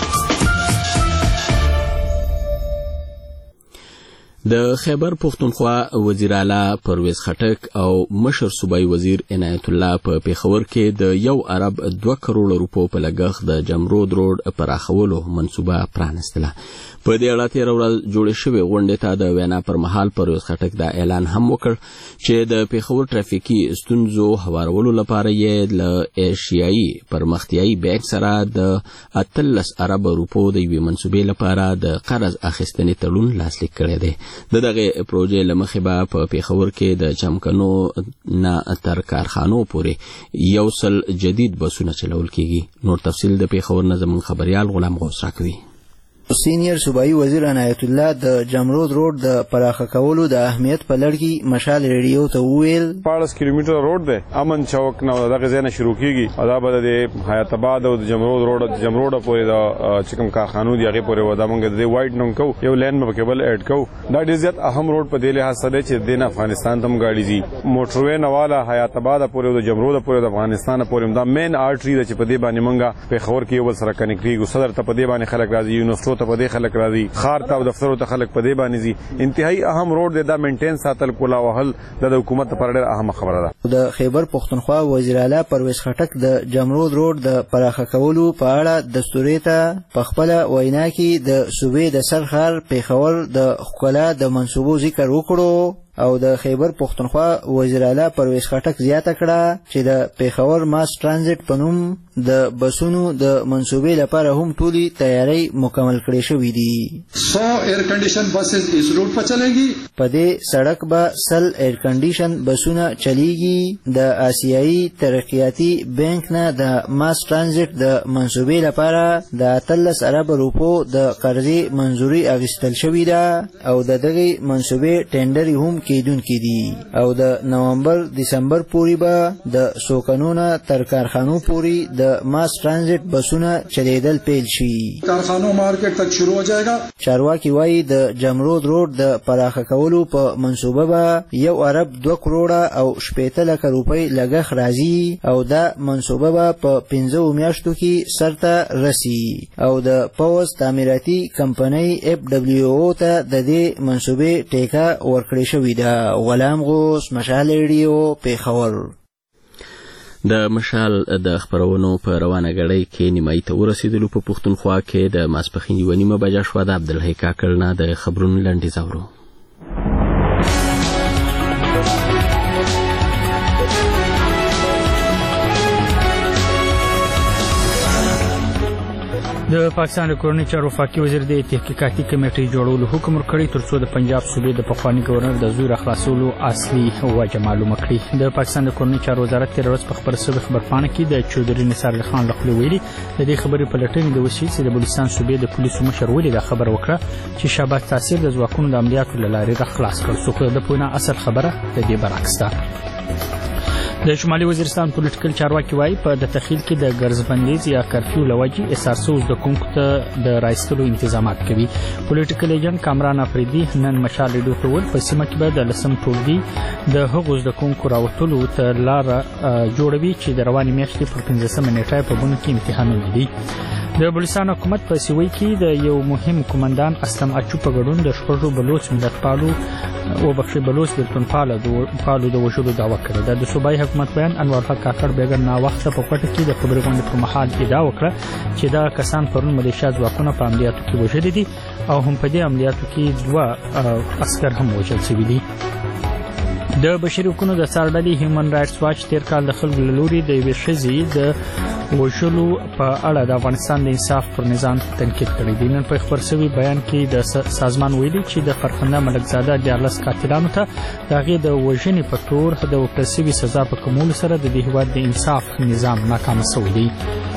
د خیبر پښتونخوا وزیر اعلی پرویز خټک او مشر صوبایي وزیر عنایت الله په پیښور کې د یو ارب دوه کروڑ روپو په لګښت د جمرود روډ پراخولو منصوبه پرانستله. په دې اړه تېره ورځ جوړې شوې غونډې ته د وینا پر مهال پرویز خټک دا اعلان هم وکړ چې د پیښور ټرافیکي ستونزو هوارولو لپاره یې له ایشیایي پرمختیایي بانک سره د اتلس ارب روپو د یوې منصوبې لپاره د قرض اخیستنې تړون لاسلیک کړی دی. د دغه پروژې له مخې به په پیښور کې د چمکنو نه تر کارخانو پورې یو سل جدید بسونه چلول کیږي. نور تفصیل د پیښور نه زموږ خبريال غلام غوث راکوي. سینیئر صوبایي وزیر عنایت الله د جمرود روډ د پراخه کولو د اهمیت په لړ کې مشال ریډیو ته وویل پاړس کیلومتر روډ دی امن چوک نه دغه ځای نه شروع کیږي او دا به د حیات آباد او د جمرود روډ د جمرود پورې د چکم کارخانو دی هغه پورې ودا مونږ د وایډ نوم کو یو لین په کېبل اډ کو دا ډیر زیات اهم روډ په دې لحاظ سره چې د افغانستان تم گاډي زی موټروي نواله حیات آباد پورې د جمرود پورې د افغانستان پورې دا مین آرټری د چې په دې باندې مونږه په خور کې یو سره کنیکټ کیږي صدر ته په دې باندې خلک راځي یونیورسيټي ته په دې خلک راځي خار ته دفترو ته خلک په دې باندې زی انتهایی اهم روډ دی دا مینټین ساتل کولا وهل د حکومت لپاره ډېر اهم خبره ده. د خیبر پښتونخوا وزیر اعلی پرویز خټک د جمرود روډ د پراخه کولو په اړه دستوري ته په خپل وینا کې د صوبې د سرخار پیښور د ښکلا د منصوبو ذکر وکړو او د خیبر پښتونخوا وزیر اعلی پرویز خټک زیاته کړه چې د پیښور ماس ترانزیت په نوم د بسونو د منصوبې لپاره هم ټولي تیاری مکمل کړي شوې دي. سو ایر کنډیشن بسز اس روټ پر چلےږي. په دې سړک به سل ایر کنډیشن بسونه چلیږي. د آسیایي ترقیاتي بانک نه د ماس ترانزیت د منصوبې لپاره د اتلس ارب روپو د قرضې منزوري اخیستل شوې ده او د دغه منصوبې ټینډر هم کېدونکي دي او د نومبر دسمبر پورې به د سوکنونه تر کارخانو پورې د ماس ترانزیت بسونه چلیدل پیل شي. کارخانو مارکیټ تک شروع हो जाएगा. چارواکي وایي د جمرود روډ د پراخه کولو په منصوبه به یو ارب دوه کروړه او شپېته لکه روپۍ لګښت راځي او دا منصوبه به په پنځو میاشتو کې سرته رسي او د پوز تعمیراتي کمپنۍ اف ډبلیو او ته د دې منصوبې ټیکه ورکړې شوې ده. غلام غوث، مشال ریډیو، پیښور. د مشال د خبرونو په روانه غړۍ کې نیمایي ته ورسېدلو. په پښتونخوا کې د ماسپښین یوه نیمه بجه شوه. د عبدالحی کاکړ نه د خبرونو لنډیز اورو. د پاکستان د کورنۍ چارو وفاقي وزیر د تحقیقاتي کمیټې جوړولو حکم ورکړی ترڅو د پنجاب صوبې د پخواني گورنر د زوی راخلاصولو اصلي وجه معلومه کړي. د پاکستان د کورنۍ چارو وزارت تېره ورځ په خپره شوې خبرپاڼه کې د چودري نثار علي خان له خولې ویلي د دې خبرې پلټنې د وشي چې د بلوچستان صوبې د پولیسو مشر ولې دا خبره وکړه چې شهباز تاثیر د ځواکونو د عملیاتو له لارې راخلاص کړ، څو خو د پوهنه اصل خبره د دې برعکس ده. د شمالي وزیرستان پولیټیکل چارواکي وایي په د تخیل کې د ګرځبندیز یا کرفیو له وجې اساسو زده کوونکو ته د رایستلو انتظامات کوي. پولیټیکل ایجنټ کامران افریدي نن مشال ریډیو ته وویل په سیمه کې به د لسم ټولګي د هغو زده کوونکو راوتلو ته لاره جوړوي چې د روانې میاشتې پر پنځلسمه نیټه په بونو کې امتحانونه دي. د بلوچستان حکومت په سیوی کې د یو مهم قومندان اسلم اچو په ګډون د شپږو بلوچ ملتپالو او بخښي بلوچ بلتونپالو د وژلو دعوه کړې ده. د صوبایي حکومت بیان انور الحق کاکړ بېګر ناوخته په پټه کې د خبرې غونډې پر مهال ادعا وکړه چې دا کسان پرون ملیشیا ځواکونه په عملیاتو کې وژلي دي او هم په دې عملیاتو کې دوه عسکر هم وژل شوي دي. د بشري حقوقو د څار ډلې هیومن رایټس واچ تیر کال د خلکو له لوري د یوې ښځې د وژلو په اړه د افغانستان د انصاف پر نظام تنقید کړی دی. نن په خبر شوي بیان کې د سازمان ویلي چې د فرخنده ملکزاده دیارلس قاتلانو ته د هغې د وژنې په تور د ورکړل شوي سزا په کمولو سره د دې هېواد د انصاف نظام ناکامه شوی دی.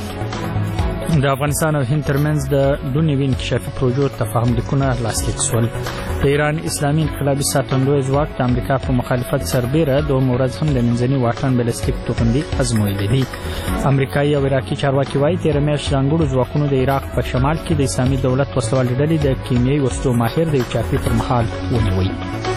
د افغانستان او هند ترمنځ د دوه نوي انکشافي پروژو تفاهم لیکونه لاسلیک شول. د ایران اسلامي انقلابي ساتندوی ځواک د امریکا په مخالفت سربیره دومره ورځ هم د منځني واټن بیلسټیک توغندي ازمویلې دي. امریکایي او عراقي چارواکي وایي تېره میاشت ځانګړو ځواکونو د عراق په شمال کې د اسلامي دولت وسلوالې ډلې د کیمیاوي وسلو ماهر د یو چاپي پر مهال ونیوی.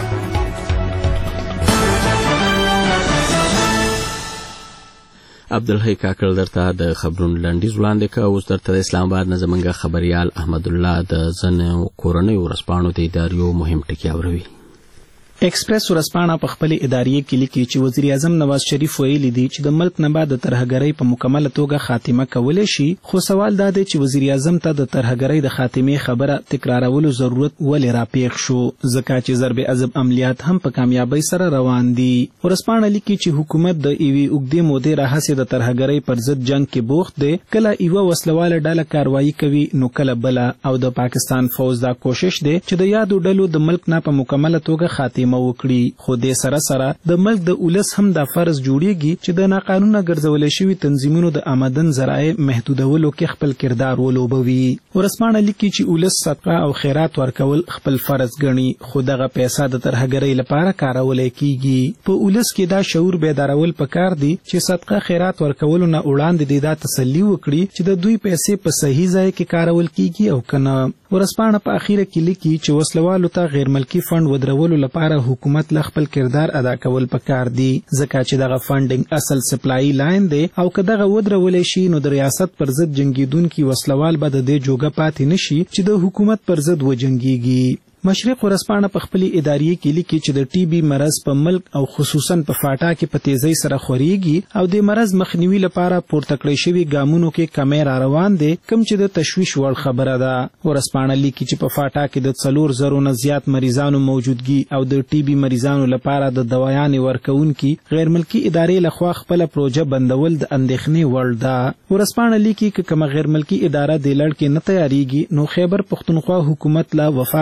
عبدالحی کاکړ درته د خبرونو لنډیز وړاندې که. اوس درته د اسلام آباد نه زموږ خبریال احمد الله د ځینو کورنیو ورځپاڼو د اداریو مهم ټکي اوروي. ایکسپریس ورځپاڼه په خپل اداریه کې لیکي چې وزیر اعظم نواز شریف ویلي دی چې د ملک نه بعد د ترهګرۍ په مکمله توګه خاتمه کولی شي، خو سوال دا دی چې وزیر اعظم ته د ترهګرۍ د خاتمې خبره تکرارولو ضرورت ولې راپېښ شو، ځکه چې ضرب عضب عملیات هم په کامیابۍ سره روان دي. ورځپاڼه لیکي چې حکومت د یوې اوږدې مودې راهیسې د ترهګرۍ پر ضد جنګ کې بوخت دی. کله یوه وسلواله ډله کاروایي کوي نو کله بله، او د پاکستان فوج دا کوشش دی چې د یادو ډلو د ملک نه په مکمله توګه خاتمه وکړي. خو دې سره سره د ملک د ولس هم دا فرض جوړیږي چې د ناقانونه ګرځولې شوي تنظیمونو د آمدن ذرایع محدودولو کې خپل کردار ولوبوي. ورځپاڼه لیکي چې ولس صدقه او خیرات ورکول خپل فرض ګڼي، خو دغه پیسه د ترهګرۍ لپاره کارول کیږي. په ولس کې دا شعور بیدارول پکار دي چې صدقه خیرات ورکولو نه وړاندې د دا تسلی وکړي چې د دوی پیسې په صحیح ځای کې کارول کیږي او کنه. ورځپاڼه په اخیره کې لیکي چې وسلوالو ته غیر ملکي فند ودرولو لپاره حکومت له خپل کردار ادا کول پکار دي، ځکه چې دغه فنډینګ اصل سپلای لاین دی او که دغه ودرولې شي نو د ریاست پر ضد جنګیدونکي وسلوال به د دې جوګه پاتې نشي چې د حکومت پر ضد وجنګیږي. مشرق ورځپاڼه په خپل اداریه کې لیکي چې د ټي بي مرض په ملک او خصوصا په فاټا کې په تیزۍ سره خوريږي او د مرض مخنیوي لپاره پورته کړی شوی ګامونو کې کمی را روان دي، کوم چې د تشویش وړ خبره ده. ورځپاڼه لیکي چې په فاټا کې د څلور زرو نه زیات مریضانو موجودګي او د ټي بي مریضانو لپاره د دوايانې ورکوونکي غیر ملکي ادارې لخوا خپل پروژه بندول د اندېښنې وړ ده. ورځپاڼه لیکي چې کوم غیر ملکي اداره د لړ کې نه تیاریږي نو خیبر پښتونخوا حکومت لا وفاق سره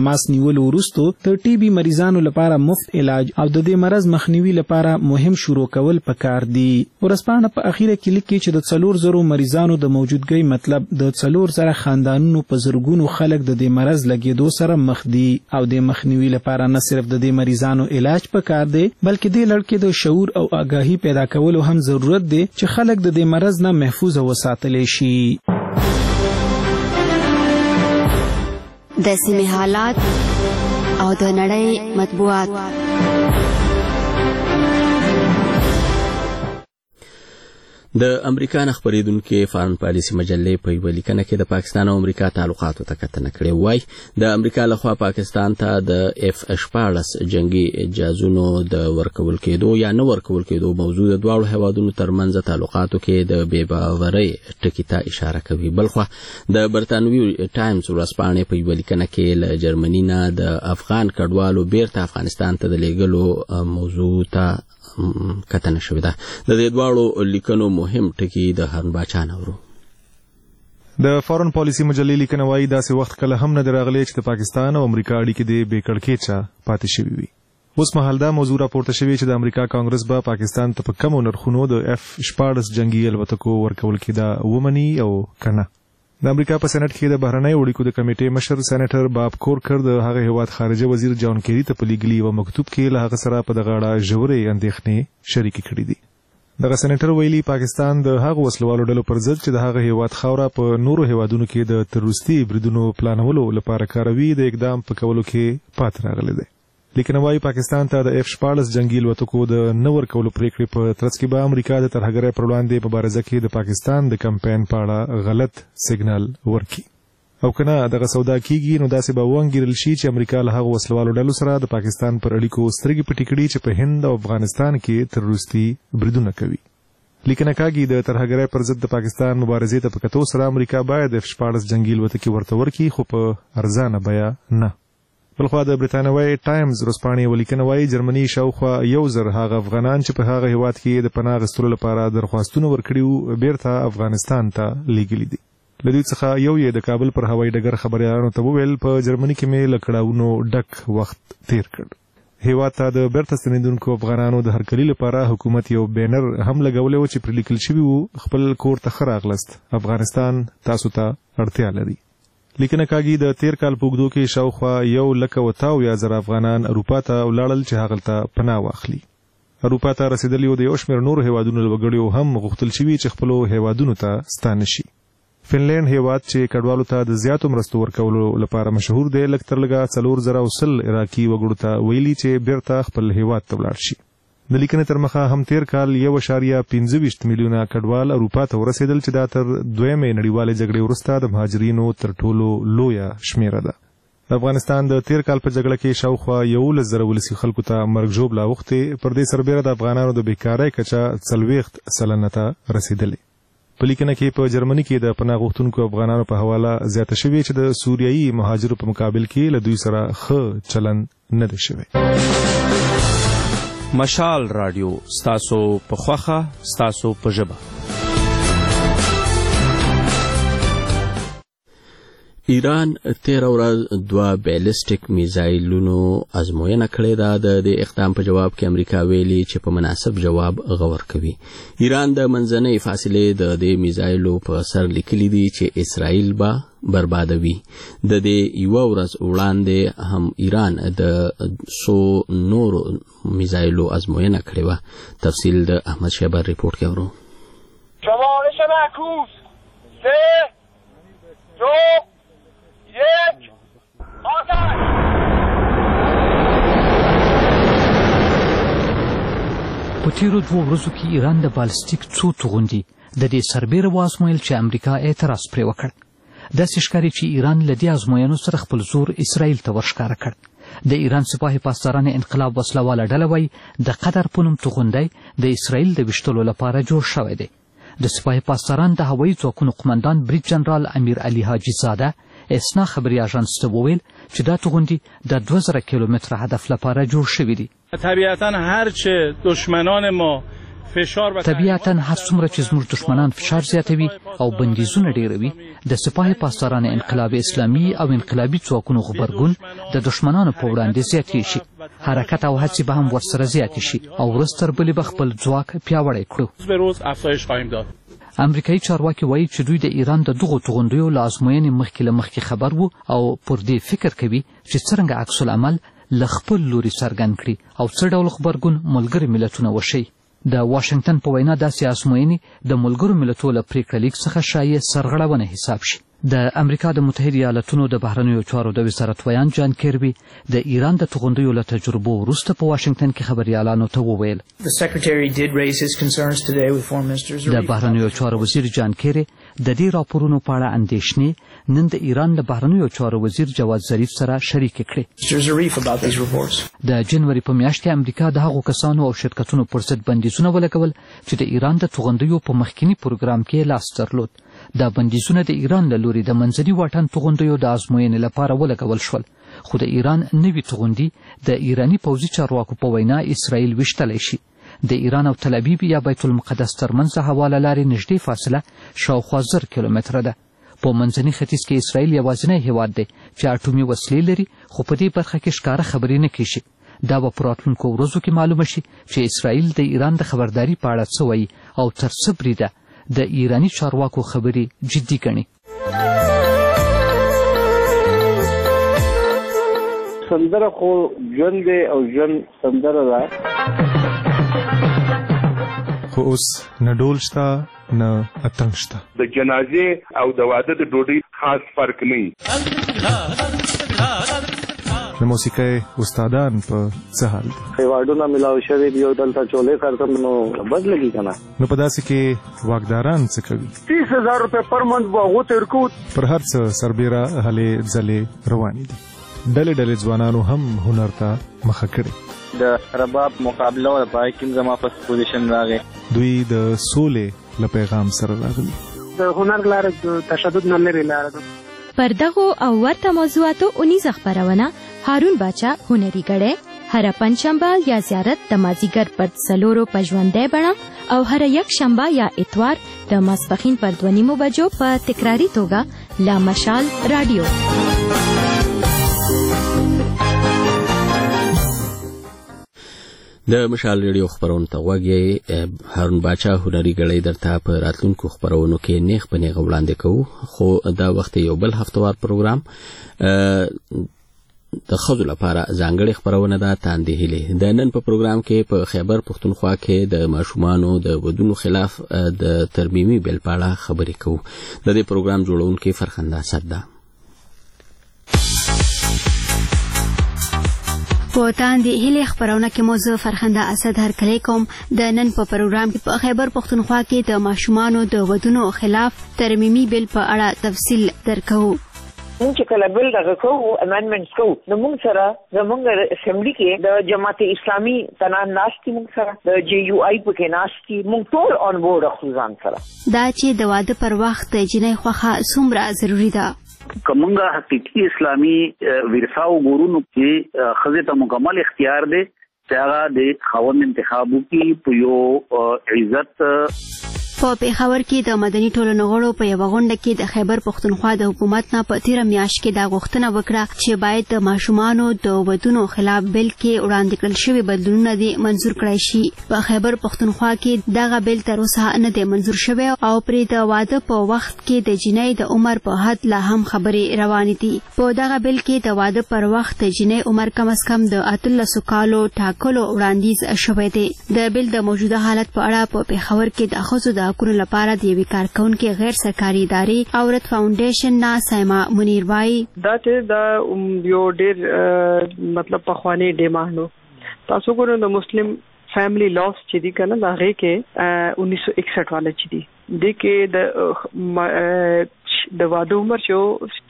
تماس نیولو وروسته د ټي بي مریضانو لپاره مفت علاج او د دې مرض مخنیوي لپاره مهم شروع کول پکار دي. ورځپاڼه په اخیره کې لیکي چې د څلور زرو مریضانو د موجودګۍ مطلب د څلور زره خاندانونو په زرګونو خلک د دې مرض لګېدو سره مخ دي او د مخنیوي لپاره نه صرف د دې مریضانو علاج پکار دی بلکې دې لړ کې د شعور او آگاهي پیدا کولو هم ضرورت دی چې خلک د دې مرض نه محفوظ وساتلی شي. د سیمې حالات او د نړۍ مطبوعات. د امریکا نه خپریدونکو فارن پالیسي مجلې په یوه لیکنه کې د پاکستان او امریکا تعلقاتو ته کتنه کړې وای د امریکا لخوا پاکستان ته د اف شپاړس جنگي جهازونو د ورکول کېدو یا نه ورکول کېدو موضوع د دواړو هیوادونو ترمنځ تعلقاتو کې د بې باورۍ ټکي ته اشاره کوي. بلخوا د برتانوي ټایمز ورځپاڼې په یوه لیکنه کې له جرمني نه د افغان کډوالو بیرته افغانستان ته د لیږلو موضوع ته کتنه شوې ده. د دې دواړو لیکنو مهم ټکي د هارون باچا نورو. د فارن پالیسي مجلې لیکنه وایي داسې وخت کله هم نه راغلی چې د پاکستان او امریکا اړیکې د بې کړکېچه پاتې شوي وي. اوس مهال دا موضوع راپورته شوې چې د امریکا کانګرس به پاکستان ته په کمو نرخونو د اف شپاړس جنگي الوتکو ورکول کېده ومني او کنه. د امریکا په سېنات کې د بهرنیو اړیکو د کمیټې مشر سېنیټر باب کورکر د هغه هیواد خارجه وزیر جان کیری ته په لیږلي یوه مکتوب کې له هغه سره په دغه اړه ژورې اندېښنې شریکې کړي دي. دغه سېنیټر ویلي پاکستان د هغو وسلوالو ډلو پر ضد چې د هغه هیواد خاوره په نورو هیوادونو کې د تروریستي بریدونو پلانولو لپاره کاروي د اقدام په کولو کې پاتې راغلی دی. لیکنه وایي پاکستان ته د اف شپاړس جنگي الوتکو د نه ورکولو پریکړې په ترڅ کې به امریکا د ترهګرۍ پر وړاندې مبارزه کې د پاکستان د کمپاین په اړه غلط سیګنال ورکړي او کنه دغه سودا کیږي نو داسې به وانګیرل شي چې امریکا له هغو وسلوالو ډلو سره د پاکستان پر اړیکو سترګې پټې کړي چې په هند او افغانستان کې تروریستي بریدونه کوي. لیکنه کاږي د ترهګرۍ پر ضد د پاکستان مبارزې ته په کتو سره امریکا باید اف شپاړس جنگي الوتکې ورته ورکړي خو په ارزانه بیه نه. بلخوا د برتانوي ټایمز ورځپاڼې ولیکنه وایي جرمني شاوخوا یو زر هغه افغانان چې په هغه هیواد کې د پناه اخیستلو لپاره درخواستونه ورکړي وو بیرته افغانستان ته لیږلي دي. له دوی څخه یو یې د کابل پر هوایي ډګر خبریالانو ته وویل په جرمني کې مې له کړاوونو ډک وخت تیر کړ. هیواد ته د بیرته ستنېدونکو افغانانو د هرکلي لپاره حکومت یو بینر هم لګولی و چې پرې لیکل شوي وو خپل کور ته ښه راغلست افغانستان تاسو ته اړتیا لري. لیکنه کاږي د تیر کال په اوږدو کې شاوخوا یو لکه وتاو یا زر افغانان اروپا ته ولاړل چې هغلته پناه واخلي. اروپا ته رسېدلي او د یو شمېر نورو هیوادونو له وګړیو هم غوښتل شوي چې خپلو هیوادونو ته ستانه شي. فنلینډ هیواد چې کډوالو ته د زیاتو مرستو ورکولو لپاره مشهور دی لږ تر لږه څلور زره او سل عراقي وګړو ته ویلي چې بیرته خپل هیواد ته ولاړ شي. د لیکنې تر مخه هم تیر کال یو اشاریه پنځه ویشت میلیونه کډوال اروپا ته ورسېدل چې دا تر دویمې نړیوالې جګړې وروسته د مهاجرینو تر ټولو لویه شمیره ده. افغانستان د تیر کال په جګړه کې شاوخوا یولس زره ولسي خلکو ته مرګ ژوبله اوښتې پر دې سربیره د افغانانو د بیکارۍ کچه څلوېښت سلنه ته رسېدلې. په لیکنه کې په جرمني کې د پناه غوښتونکو افغانانو په حواله زیاته شوې چې د سوریایي مهاجرو په مقابل کې له دوی سره ښه چلند نه دی شوی. مشال رادیو ستاسو په خوخه ستاسو په ژبه. ایران تیر ورځ دوه بیلسټیک میزایلونو ازموینه کړې ده. د دې اقدام په جواب کې امریکا ویلي چې په مناسب جواب غور کوي. ایران د منځنۍ فاصلې د دې میزایلو په سر لیکلي دي چې اسرائیل به بربادوي. د دې یوه ورځ وړاندې هم ایران د څو نورو میزایلو ازموینه کړې وه. تفصیل د احمد شیبر ریپورټ کې اورو. شمارش معکوس سه دو یک آتش. په تیرو دوه ورځو کې ایران د بالستیک څو توغندي د دې سربیره وازمویل چې امریکا اعتراض پرې وکړ. داسې ښکاري چې ایران له دې ازموینو سره خپل زور اسرائیل ته ورښکاره کړ. د ایران سپاه پاسداران انقلاب وسلواله ډله وایي د قدر په نوم توغندی د اسرائیل د ویشتلو لپاره جوړ شوی دی. د سپاه پاسداران د هوایي ځواکونو قمندان برید جنرال امیر علي حاجي زاده اسنا خبري اژانس ته وویل چې دا توغندي د دوه زره کیلومتره هدف لپاره جوړ شوی دی. طبیعتا هرچه دشمنان ما طبیعتا هر څومره چې زموږ دشمنان فشار زیاتوي او بندیزونه ډیروي د سپاه پاسداران انقلاب اسلامي او انقلابي ځواکونو غبرګون د دشمنانو په وړاندې زیاتې شي. حرکت او هڅې به هم ورسره زیاتې شي او ورځ تر بلې به خپل ځواک پیاوړی کړو. امریکایي چارواکي وایي چې دوی د ایران د دغو توغندیو له ازموینې مخکې له مخکې خبر وو او پر دې فکر کوي چې څرنګه عکس العمل له خپل لوري څرګند کړي او څه ډول غبرګون ملګري ملتونه وښیي. د واشنګټن په وینا داسې ازموینې د ملګرو ملتونو له پریکړه لیک څخه ښایي سرغړونه حساب شي. د امریکا د متحده ایالاتونو د بهرنیو چارو د وزارت ویان جان کیربي د ایران د توغندیو له تجربو وروسته په واشنګټن کې خبريالانو ته وویل. د بهرنیو چارو وزیر جان کیری د دې راپورونو په اړه اندېښنې نن د ایران له بهرنیو چارو وزیر جواد ظریف سره شریکې کړې. د جنوري په میاشت کې امریکا د هغو کسانو او شرکتونو پر ضد بندیزونه ولګول چې د ایران د توغندیو په مخکینی پروګرام کې لاس درلود. دا بندیزونه د ایران له لوري د منځني واټن توغندیو د ازموینې لپاره ولګول شول، خو د ایران نوي توغندي د ایراني پوځي چارواکو په وینا اسرائیل ویشتلی شي. د ایران او تل ابیب یا بیت المقدس ترمنځ د هواله لارې نږدې فاصله شاوخوا زر کیلومتره ده. په منځني ختیځ کې اسرائیل یوازینی هیواد دی چې اټومي وسلې لري، خو په دې برخه کې ښکاره خبرې نه کیږي. دا به په راتلونکو ورځو کې معلومه شي چې اسرائیل د ایران د خبرداري په اړه څه وایي او تر څه بریده د ایرانی چارواکو خبرې جدي ګڼي. سندره خو ژوند دی او ژوند سندره ده، خو اوس نه ډول شته نه اتڼ شته. د جنازې او د واده د ډوډۍ خاص فرق نه وي. د موسیقۍ استادان په څه حال دي؟ خیواډونه ملاو شوي دي او دلته چولې کارتم نو بد لګي که نه. نو په داسې کې واکداران څه کوي؟ تیس هزار روپۍ پر منت به هغو تېر کوو. پر هر څه سربیره هلې ځلې روانې دي. ډلې ډلې ځوانانو هم هنر ته مخه کړې. د رباب مقابله وه، پای کې زما په پوزیشن راغی. دوی د سولې له پیغام سره راغلي. د هنر لاره د تشدد نه لرې لاره ده. پر دغو او ورته موضوعاتو اونیزه خپرونه هارون باچا هنري ګړی هر پنجشنبه یا زیارت د مازیګر پر څلورو په ژوندۍ بڼه او هر یک شنبه یا اتوار د ماسپښین پر دوه نیمو بجو په تکراري توګه لا مشال رادیو. د مشال ریډیو خبرونو ته غوږ یې. هارون باچا هنري ګړی درته په راتلونکو خبرونو کې نیغ په نیغه وړاندې کوو، خو دا وخت یو بل هفتوار پروګرام د ښځو لپاره ځانګړې خبرونه ده تاندې هیلې. د نن په پروګرام کې په خیبر پښتونخوا کې د ماشومانو د ودونو خلاف د ترمیمي بیل په اړه خبرې کوو. د دې پروګرام جوړونکی فرخنده اسد ده. په تاندې هیلې خبرونه کې موضوع فرخنده اسد هرکلی کوم. د نن په پروګرام کې په خیبر پښتونخوا کې د ماشومانو د ودونو خلاف ترمیمي بیل په اړه تفصیل درکو. مونږ چې کله بل دغه کوو امندمنټس کوو نو مونږ سره زمونږ اسمبلی کې د جماعت اسلامي تنان ناستي، مونږ سره د جے یو آی پکې ناستي، مونږ ټول آن بورډ اخلو ځان سره. دا چې د واده پر وخت د جنۍ خوښه څومره ضروري ده. کومه حقيقي اسلامي ورثه وګورو نو کې ښځې ته مکمل اختیار دی چې هغه د خاوند انتخاب وکړي په یو عزت. په پېښور کې د مدني ټولنو غړو په یوه غونډه کې د خیبر پښتونخوا د حکومت نه په تېره میاشت کې دا غوښتنه وکړه چې باید د ماشومانو د ودونو خلاف بیل کې وړاندې کړل شوي بدلونونه دې منظور کړای شي. په خیبر پښتونخوا کې دغه بیل تر اوسه نه دی منظور شوی او پرې د واده په وخت کې د جنۍ د عمر په حد لا هم خبرې روانې دي. په دغه بیل کې د واده پر وخت د جنۍ عمر کم از کم د اتلسو کالو ټاکلو وړاندیز شوی دی. د بیل د موجوده حالت په اړه په پېښور کې د ښځو د حقونو لپاره د یوې کارکونکې غیر سرکاري ادارې عورت فاونډیشن نه سایما منیر وایي دا چې دا یو ډېر مطلب پخوانی ډیمانډ تاسو ګورئ د مسلم فیملی لاس چې دي کنه دا هغه کې انیس سو اکسٹھ والا چې دي د کې د د واده عمر چې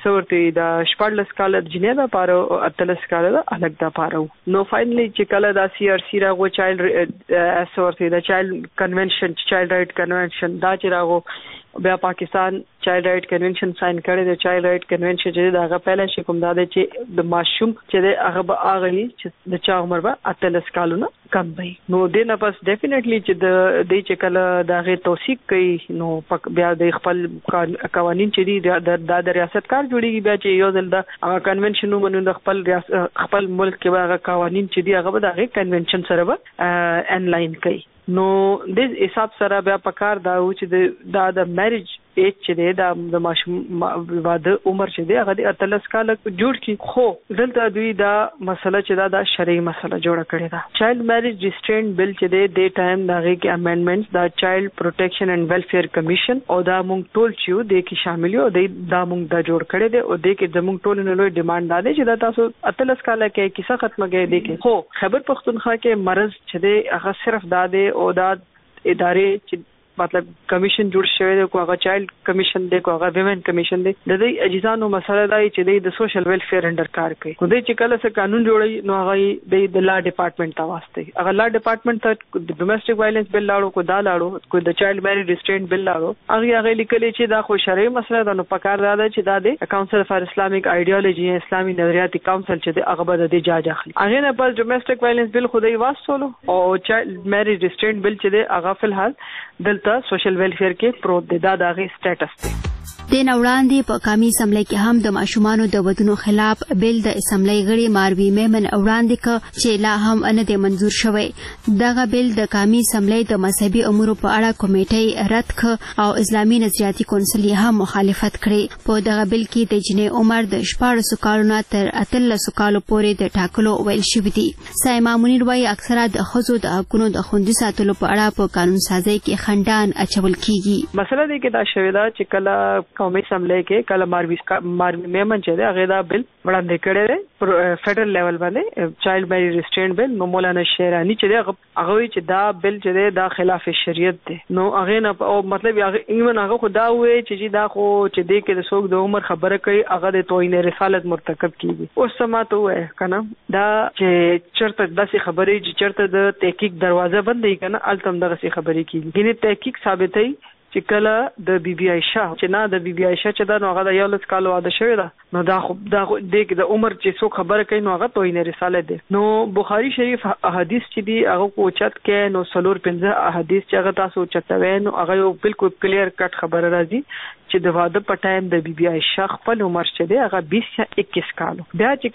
سورتي د شپږلس کال د جنې د پاره او اتلس کال د الګ د پاره نو فائنلی چې کله د سی آر سی راغو چایلډ سورتي د چایلډ کنونشن چایلډ رائټ کنونشن دا چې راغو بیا پاکستان چایلډ رائټ کنونشن ساين کړی دی. چایلډ رائټ کنونشن چې دا هغه پهله شي کوم دا دی چې د ماشوم چې دی هغه به اغلی چې د چا عمر به اتلس کالونه کم وي. نو د نه پس ډیفینیټلی چې د دې چې کله دا غي توثیق کوي نو بیا د خپل قوانين چې دی د ریاست کار جوړیږي بیا چې یو ځل د هغه کنونشن ومنو د خپل خپل ملک کې هغه قوانين چې دی هغه به د هغه کنونشن سره به انلاین کوي. نو د حساب سره بیا پکار دا و چې دا د میریج ایج چې دی دا د ماشوم واده عمر چې دی هغه د اتلس کال جوړ کی خو دلته دوی دا مسله چې دا د شرعي مسله جوړه کړې ده. چایلډ میریج ریسټرینټ بل چې دی د ټایم دغه کې امندمنټس دا چایلډ پروټیکشن اینڈ ویلفیر کمیشن او دا مونږ ټول چې د کې شامل یو دا مونږ دا جوړ کړی دی او د کې د مونږ ټول نه لوی ډیماند دا دی چې دا تاسو اتلس کال کې کیسه ختمه کړي دی کې خو خیبر پختونخوا کې مرز چې دی هغه صرف دا دی او دا ادارې چې مطلب کمیشن جوړ شوی دی کو هغه چایلډ کمیشن دی کو هغه ویمن کمیشن دی د دې اجزانو مسله دی چې د سوشل ویلفیر انډر کار کوي. نو د چې کله څه قانون جوړي نو هغه د لا ډپارټمنټ ته واسطه هغه لا ډپارټمنټ ته د ډومېسټک وایلنس بل لاړو کو دا لاړو کو د چایلډ میریج ریسټرینټ بل لاړو هغه هغه لیکلي چې دا خو شرعي مسله ده نو پکار دا چې دا د کونسل فار اسلامیک ایډیالوژي اسلامي نظریاتي کونسل چې د هغه به د جاج اخلي. هغه نه پس ډومېسټک وایلنس بل خدای واسطولو او چایلډ میریج ریسټرینټ بل چې د هغه فلحال دلته سوشل ویلفیر کې پروت دی دا د هغه سټیټس دی. د نوړاندې په قومي اسمبلی کې هم د ماشومانو د ودونو خلاف بل د اسمبلی غړي ماروي میمن وړاندې ک چې لا هم نه دی منزور شوی. دغه بل د قومي اسمبلی د مذهبي امورو په اړه کمیټې رد ک او اسلامي نظریاتي کونسل یې هم مخالفت کړی. په دغه بل کې د جنې عمر د شپږ کالونو تر اتلس کالو پورې د ټاکلو ویل شوی دی. سایما منیر وايي اکثره د ښځو د حقونو د خوندي ساتلو په اړه په قانون سازي کې خندان اچول کیږي. مسله دې کې دا شوی دا چې کله قومي اسمبلی کې کله ماروي ماروي میمن چې دا غیدا بل وړاندې کړی دی فیډرل لیول باندې چایلډ میریج ریسټرینټ بل نو مولانا شیرانی چې دا هغه چې دا بل چې دا خلاف شریعت دی نو هغه نه او مطلب هغه ایمن هغه خدا وې چې دا خو چې دې کې د څوک د عمر خبره کوي هغه د توهین رسالت مرتکب کیږي. اوس سماته وې کنه دا چې چرته داسې خبرې چې چرته د تحقیق دروازه بندې کنه التم دغه سي خبرې کیږي. ګینه تحقیق ثابتې چې کله د بی بی عائشہ چې نه د بی بی عائشہ چې دا نو هغه د یو لس کال واده شوی دا نو دا خو دا د د عمر چې څو خبره کوي نو هغه توهین رسالت دی. نو بخاری شریف احادیث چې دی هغه کو چت کې نو سلور پنځه احادیث چې هغه تاسو چتوي نو هغه یو بالکل کلیر کټ خبره راځي چې د واده په ټایم د بی بی عائشہ خپل عمر چې دی هغه بیس یا اکیس کالو. بیا چې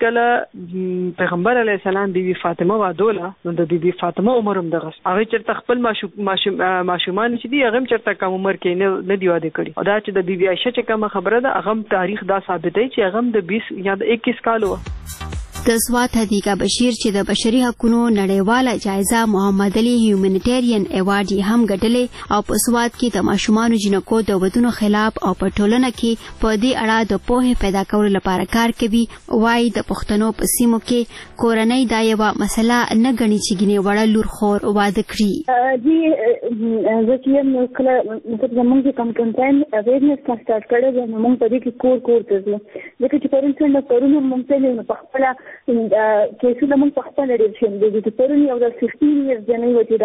کله پیغمبر علی السلام بی بی فاطمه وادوله نو د بی بی فاطمه عمر هم دغه هغه چرته خپل ماشومان چې دی هغه چرته کم عمر کې نه نه دی واده کړی او دا چې د بی بی عائشہ چې کوم خبره ده هغه تاریخ دا ثابتوي چې هغه د بیس یا د اکیس کالو. د سوات حدیقه بشیر چې د بشري حقوقو نړیواله جایزه محمد علي هیومانیټریان ایوارډ یې هم ګټلې او په سوات کې د ماشومانو جنکو د ودونو خلاف او په ټولنه کې په دې اړه د پوهې پیدا کولو لپاره کار کوي. وايي د پښتنو په سیمو کې کورنۍ دا یوه مسله نه ګڼي چې ګینې وړه لور خور واده کړي. جی زه چې یم کله مطلب زمونږ چې کم کمپاین اویرنس کا سٹارټ کړی دی نو موږ په دې کې کور کور ته ځو ځکه چې پرون څنګه پرون موږ ته نو په خپله کیسونه موږ په خپل ډېر شم دي چې پرون یو د سیستم یې ځنې و چې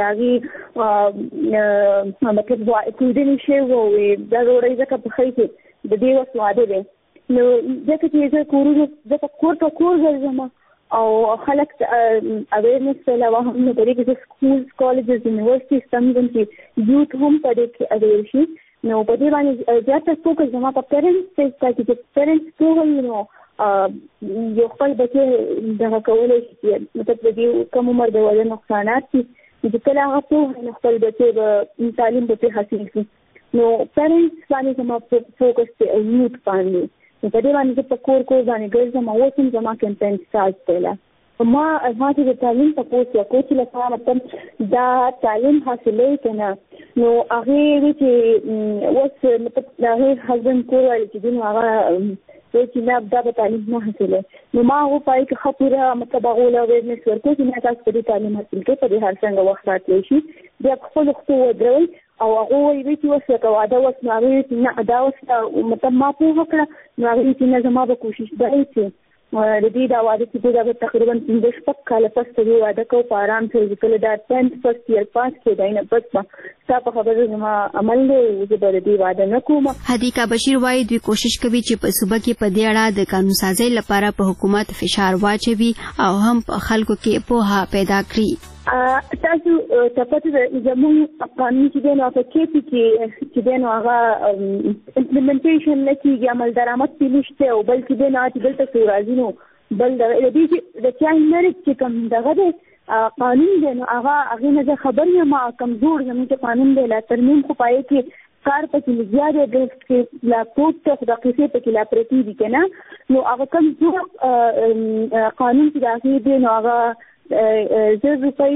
راغي مطلب کوم دې نشي وې دا وروړي ځکه په خې کې د دې وس واده دی نو ځکه چې زه کورونه ځکه کور ته کور ګرځم او خلک اویرنس علاوه هم په دې کې سکول کالجز یونیورسيټي څنګه چې یوت هم په دې کې اویر شي نو په دې باندې زیاته فوکس زما په پیرنټس ته چې پیرنټس ټول نو یو خپل بچي دغه کولای شي مطلب د دې کوم عمر د وړاندې نقصانات چې کله هغه په خپل بچي د تعلیم په حاصل شي نو پیرنټس باندې زما فوکس ته یوت باندې نو په دې باندې په کور کور باندې ګرځم او اوس زما کمپاین سټارټ کړل ما ازماتي د تعلیم په کوڅه یا کوڅه لپاره مطلب دا تعلیم حاصلې کنه نو هغه چې اوس مطلب هغه هسبند کول چې دین هغه چې نه دا به تعلیم نه حاصله نو ما هغه پای کې خپوره مطلب هغه له ویرنس ورکو چې نه تاسو په تعلیم حاصل کې په دې هر څنګه وخت راتلی شي بیا خپل وخت ودروي او هغه وایي چې اوس که واده وس نو هغې چې نه دا اوس مطلب ما پوهه کړه نو هغې چې نه زما به کوشش دا چې د دې دا واده چې دا به تقریبا پنځه شپږ کاله پس ته دې واده کوو په ارام سره چې کله دا ټینت فرسټ ایئر پاس کړې دی نه پس به ستا په خبره زما عمل دی زه به د دې واده نه کوم. حدیقه بشیر وایي دوی کوشش کوي چې په صوبه کې په دې اړه د قانون سازۍ لپاره په حکومت فشار واچوي او هم په خلکو کې پوهه پیدا کړي. تاسو ته پته ده زموږ قانون چې دی نو په کې کې چې دی نو هغه امپلیمنټیشن نه کېږي، عمل درآمد پرې نشته او بلکې دی نه چې دلته څو راځي نو بل د دې چې د چایلډ میریج چې کوم دغه دی قانون دی نو هغه هغې نه زه خبر یم کمزور زموږ چې قانون دی لا ترمیم خو پای کې کار پکې زیاده ډرفټ کې لا کوټ ته د قصې پکې لا پرتی دي که نه نو هغه کمزور قانون چې د هغې دی نو هغه زر روپۍ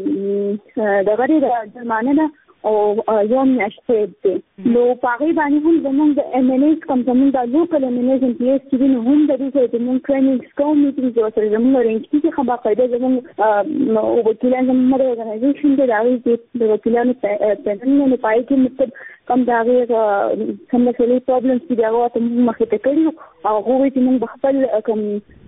دغه دی د جرمانه ده او یو میاشت دی نو په هغې باندې هم زموږ د ایم این ایز کوم زموږ د لوکل ایم این ایز ایم پي ایس چې دي نو هم د دې سره زموږ ټریننګز کوو میټینګز ورسره زموږ ارینج کېږي ښه باقاعده زموږ وکیلان زموږ د ارګنایزیشن دی د هغې کې د وکیلانو پینل نو په هغې کې مطلب کوم د هغې کوم مسلې پرابلمس چې دي هغه ورته موږ مخې ته کړي او هغه وایي چې موږ به خپل کوم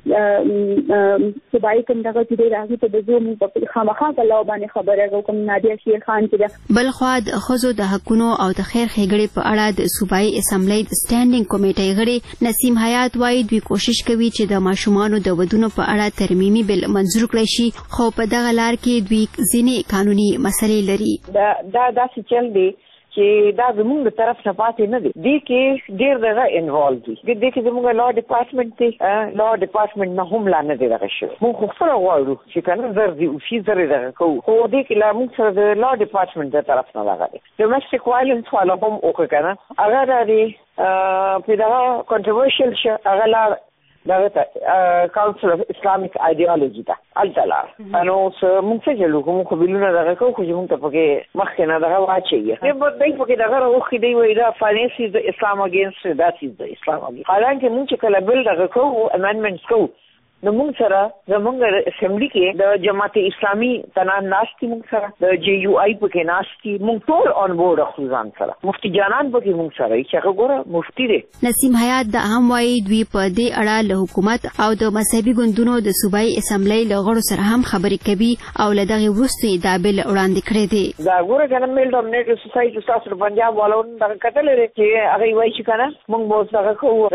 صوبایي کوم دغه چې دی د هغې ته د زو موږ په خامخا کلاو باندې خبره کوو کوم نادیه شیر خان چې ده. بلخوا د ښځو د حقونو او د خیر ښېګړې په اړه د صوبایي اسمبلۍ د سټینډینګ کمیټۍ غړي نسیم حیات وایي دوی کوشش کوي چې د ماشومانو د ودونو په اړه ترمیمي بل منظور کړی شي خو په دغه لار کې دوی ځینې قانوني مسلې لري. دا دا داسې چل دی چې دا زموږ د طرف نه پاتې نه دی، دې کې ډېر دغه انوالو دي، دې کې زموږ لا ډپارټمنټ دی لا ډپارټمنټ نه هم لا نه دی دغه شوی. موږ خو خپله غواړو چې که نه زر دي وشي زر یې دغه کوو خو دې کې لا موږ سره د لا ډپارټمنټ د طرف نه دغه دی. ډومسټک وایلنس والا هم وکړه که نه هغه دا دی پرې دغه کنټروورشل شه هغه لا دغه ته کاونسل اف اسلامیک ایډیالوژي ده هلته لاړه نو موږ څه چلو کوو موږ خو بیلونه دغه کوو خو چې موږ ته پکې مخکې نه دغه واچوي دی پکې دغه راوښي دی وایي دا فاینانس از د اسلام اګینسټ دا از د اسلام اګینسټ حالانکې موږ چې کله بل دغه کوو امینډمنټس کوو نو موږ سره زموږ اسمبلی کې د جماعت اسلامي تنان ناستي موږ سره د جے یو آی پکې ناستي موږ ټول آن بورډ اخلو ځان سره مفتي جانان پکې موږ سره چې هغه ګوره مفتي دی. نسیم حیات دا هم وایي دوی په دې اړه له حکومت او د مذهبي ګوندونو د صوبایي اسمبلۍ له غړو سره هم خبرې کوي او له دغې وروسته یې دا بل وړاندې کړی دی. دا ګوره که نه میل ډومینیټډ سوسایټي ستاسو د پنجاب والو دغه کتلی دی چې هغوی وایي چې که نه موږ به اوس دغه کوو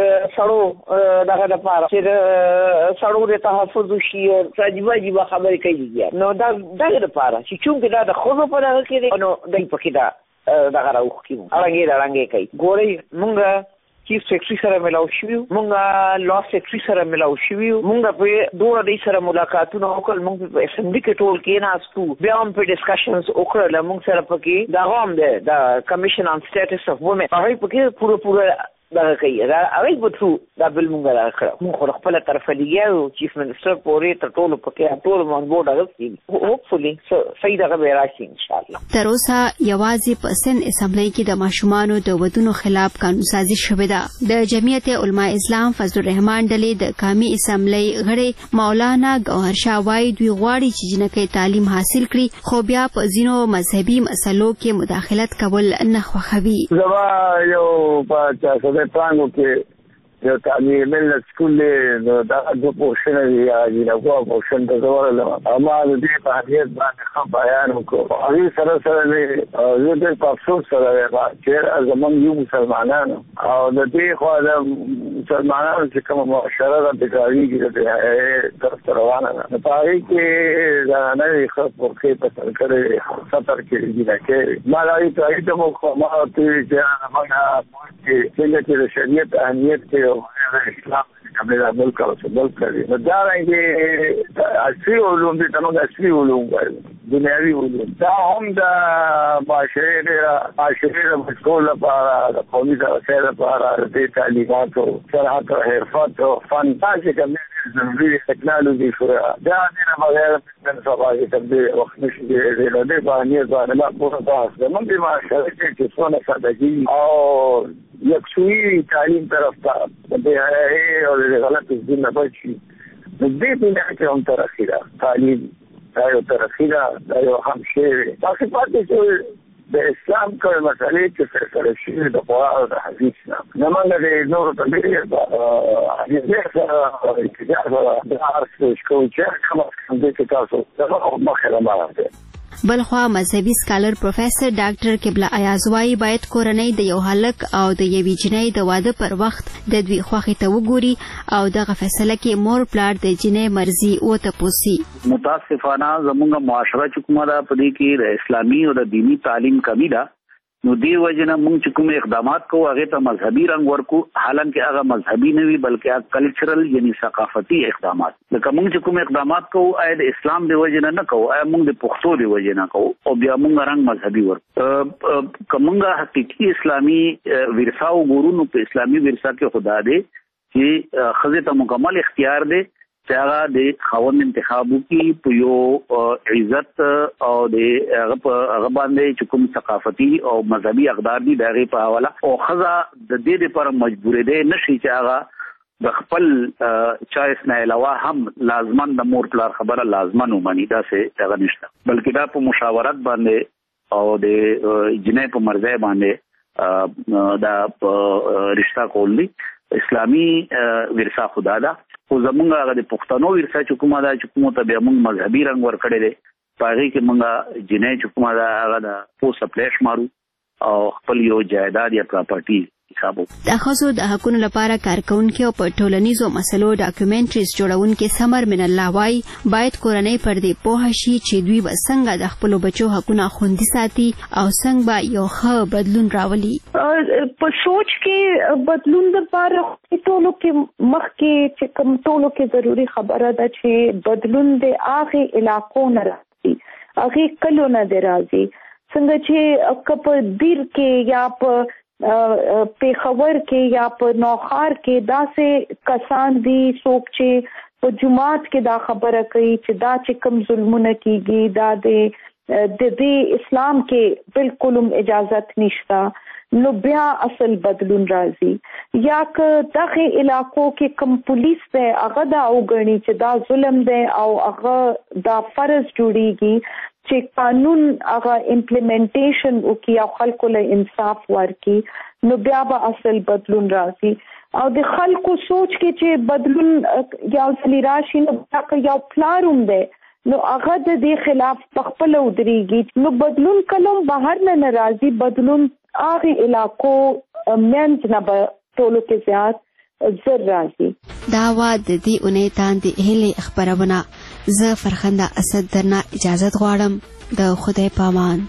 سړو دغه دپاره چې د سړو د تحفظ وشي او عجیبه عجیبه خبرې کوي نو دا دغه دپاره چې چونکې دا د ښځو په دغه کې دی نو دوی پکې دا دغه راوښکي اړنګې رړنګې کوي. ګورئ مونږ چیف سیکرټري سره ملاو شوي یو، مونږ لا سیکرټري سره ملاو شوي یو، مونږ په دواړه دوی سره ملاقاتونه وکړل، مونږ په اسمبلي کې ټول کېناستو، بیا هم په ډسکشنز وکړل، مونږ سره پکې دغه هم دی د کمیشن آن سټیټس اف وومن هغوی پکې پوره پوره دغه کوي هغوی به ترو دا بل مونږ دغه کړه مونږ خو د خپله طرفه لګیا یو چیف منسټر پورې تر ټولو پکې ټول آن بورډ اخیستي هوپفولي صحیح دغه به راشي انشاءالله. تر اوسه یوازې په سند اسمبلۍ کې د ماشومانو د ودونو خلاف قانونسازي شوې ده. د جمعیت علما اسلام فضل الرحمن ډلې د قامي اسمبلۍ غړی مولانا ګوهرشاه وایي دوی غواړي چې جنکۍ تعلیم حاصل کړي خو بیا په ځینو مذهبي مسلو کې مداخلت کول نه خوښوي. زما یو په پانګو کې یو تعلیم ملت سکول دی نو دا دوه پوښتنه دي یا جینکو پوښتنه ته زه ورغلم اما د دې په اهمیت باندې ښه بیان وکړو. هغې سره سره مې زه ډېر په افسوس سره یم چې زموږ یو مسلمانانو او د دې خوا د مسلمانانو چې کومه معاشره ده تکرارېږي د دې طرف ته روانه ده نو په هغې کې زنانه یې ښه پرخې په سر کړې سطر کې جینکۍ ما هغې ته هغې ته مو ما ورته ویل چې زموږ څنګه چې د شریعت اهمیت کې او د اسلام قبل عمل کول بل کوي نو دا رنګه اصلي علوم دي تمام اصلي علوم وایي دنیوي علوم دا هم د معاشره معاشره د مسکول لپاره د قومي سره لپاره د تعلیماتو صنعت او حرفت او فن تاسو کوم ضروري ټکنالوژي شو دا نه بغیر من صباحي تبديل وقت مش دي دي باندې باندې لا پوره تاسو موږ د معاشره کې څونه سادهګي او یکسوی تعلیم طرف ته د هغه او د غلط دین نه بچي د دې بنا کې هم ترخیره تعلیم دا یو ترخیره دا یو هم شی تاسو پاتې شو د اسلام کومه مسلې چې فیصله شوې د قرآن او د حدیث نه زمونږ د نورو په ډېر حدیث سره اتجاه سره د عرض پیش کوو چې کوم څه چې تاسو دغه مخه راوړئ. بلخوا مذهبي سکالر پروفیسر ډاکټر قبله ایاز وايي باید کورنۍ د یو هلک او د یوې جنۍ د واده پر وخت د دوی خوښې ته وګوري او دغه فیصله کې مور پلار د جنۍ مرزي وتپوسي. متاسفانه زموږ معاشره چې کومه ده په دې کې د اسلامي او د دینی تعلیم کمی ده، نو دی وجنه موږ چې کوم اقدامات کوو هغه ته مذهبي رنګ ورکو، حالانکه هغه مذهبي نه وي بلکې هغه کلچرل یعنی ثقافتي اقدامات. لکه موږ چې کوم اقدامات کوو آیا د اسلام دی وجنه نه کوو، آیا موږ د پښتو دی وجنه کوو او بیا موږ رنګ مذهبي ورکو. کومه حقيقي اسلامي ورثه وګورو نو په اسلامي ورثه کې خدا دی چې خزه ته مکمل اختیار دی چې هغه د خاوند انتخابو کې په یو عزت او د هغه باندې چې کوم ثقافتي او مذهبي اقدار دي دغه په حواله او خزه د دې لپاره مجبور دي نشي چې هغه د خپل چایس نه علاوه هم لازمان د مور پلار خبره لازمان ومني، دا څه هغه نشته، بلکې دا په مشاورت باندې او د جنې په مرزه باندې دا رشتہ کول دي. اسلامي ورثه خدا ده خو زمونږ هغه د پښتنو ورثه چې کومه ده چې کومه ته بیا موږ مذهبي رنګ ورکړی دی، په هغې کې موږ جنۍ چې کومه ده هغه د پوسټ اپلیش مارو او خپل یو جایداد یا پراپرټي حسابو. د ښځو د حقونو لپاره کارکوونکي او په ټولنیزو مسلو ډاکومنټریز جوړونکي سمر من الله وایي باید کورنۍ پر دې پوهه شي چې دوی به څنګه د خپلو بچو حقونه خوندي ساتي او څنګه به یو ښه بدلون راولي. په سوچ کې بدلون لپاره ټولو کې مخکې چې کوم ټولو کې ضروري خبره ده چې بدلون د هغې علاقو نه راځي، هغې کلو نه دی راځي. څنګه چې که په دیر کې یا په پیښور کې یا په نوخار کې داسې کسان دي څوک چې په جماعت کې دا خبره کوي چې دا چې کوم ظلمونه کیږي دا د دې اسلام کې بالکل هم اجازت نشته، نو بیا اصل بدلون راځي. یا که دغه علاقو کې کوم پولیس دی هغه دا وګڼي چې دا ظلم دی او هغه دا فرض جوړیږي چې قانون هغه امپلیمنټیشن وکړي او خلکو له انصاف ورکړي، نو بیا به اصل بدلون راځي. او د خلکو سوچ کې چې بدلون یا ځلې راشي نو یو پلار هم دی نو هغه د دې خلاف پخپله ودرېږي، نو بدلون کله هم بهر نه نه راځي، بدلون هغې علاقو منځ نه به ټولو کې زیات زر راځي. دا وا د دې اونۍ تاندې هیلې خپرونه. زه فرخنده اسد درنه اجازت غواړم. د خدای پامان.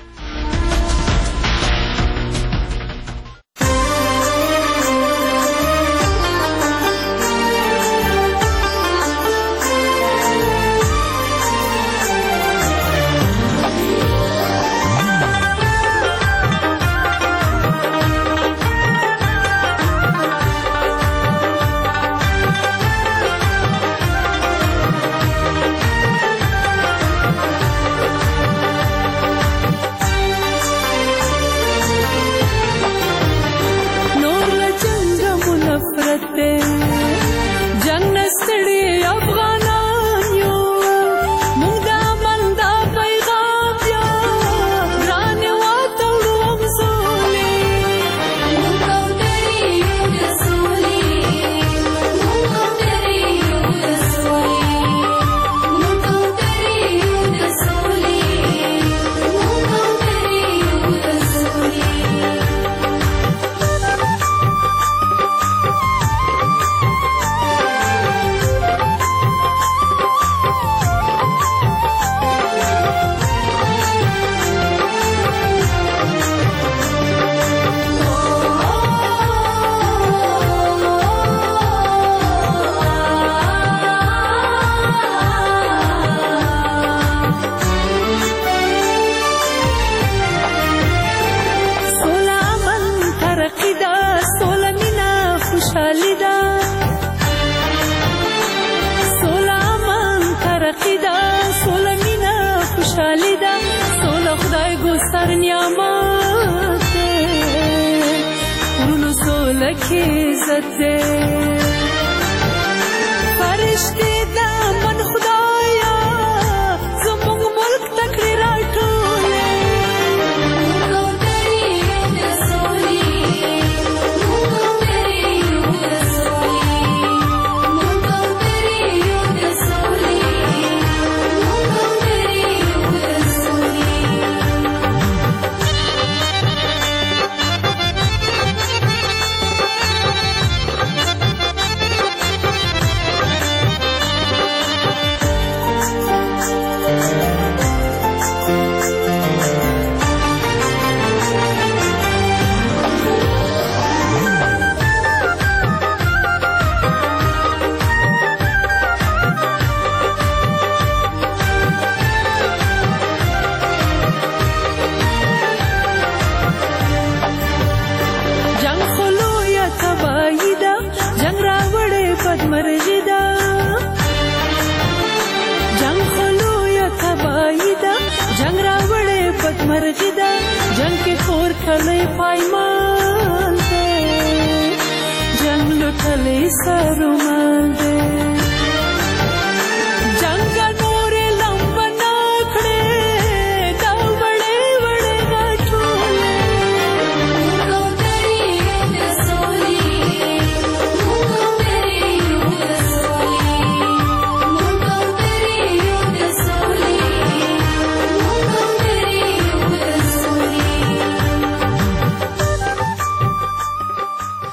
سرما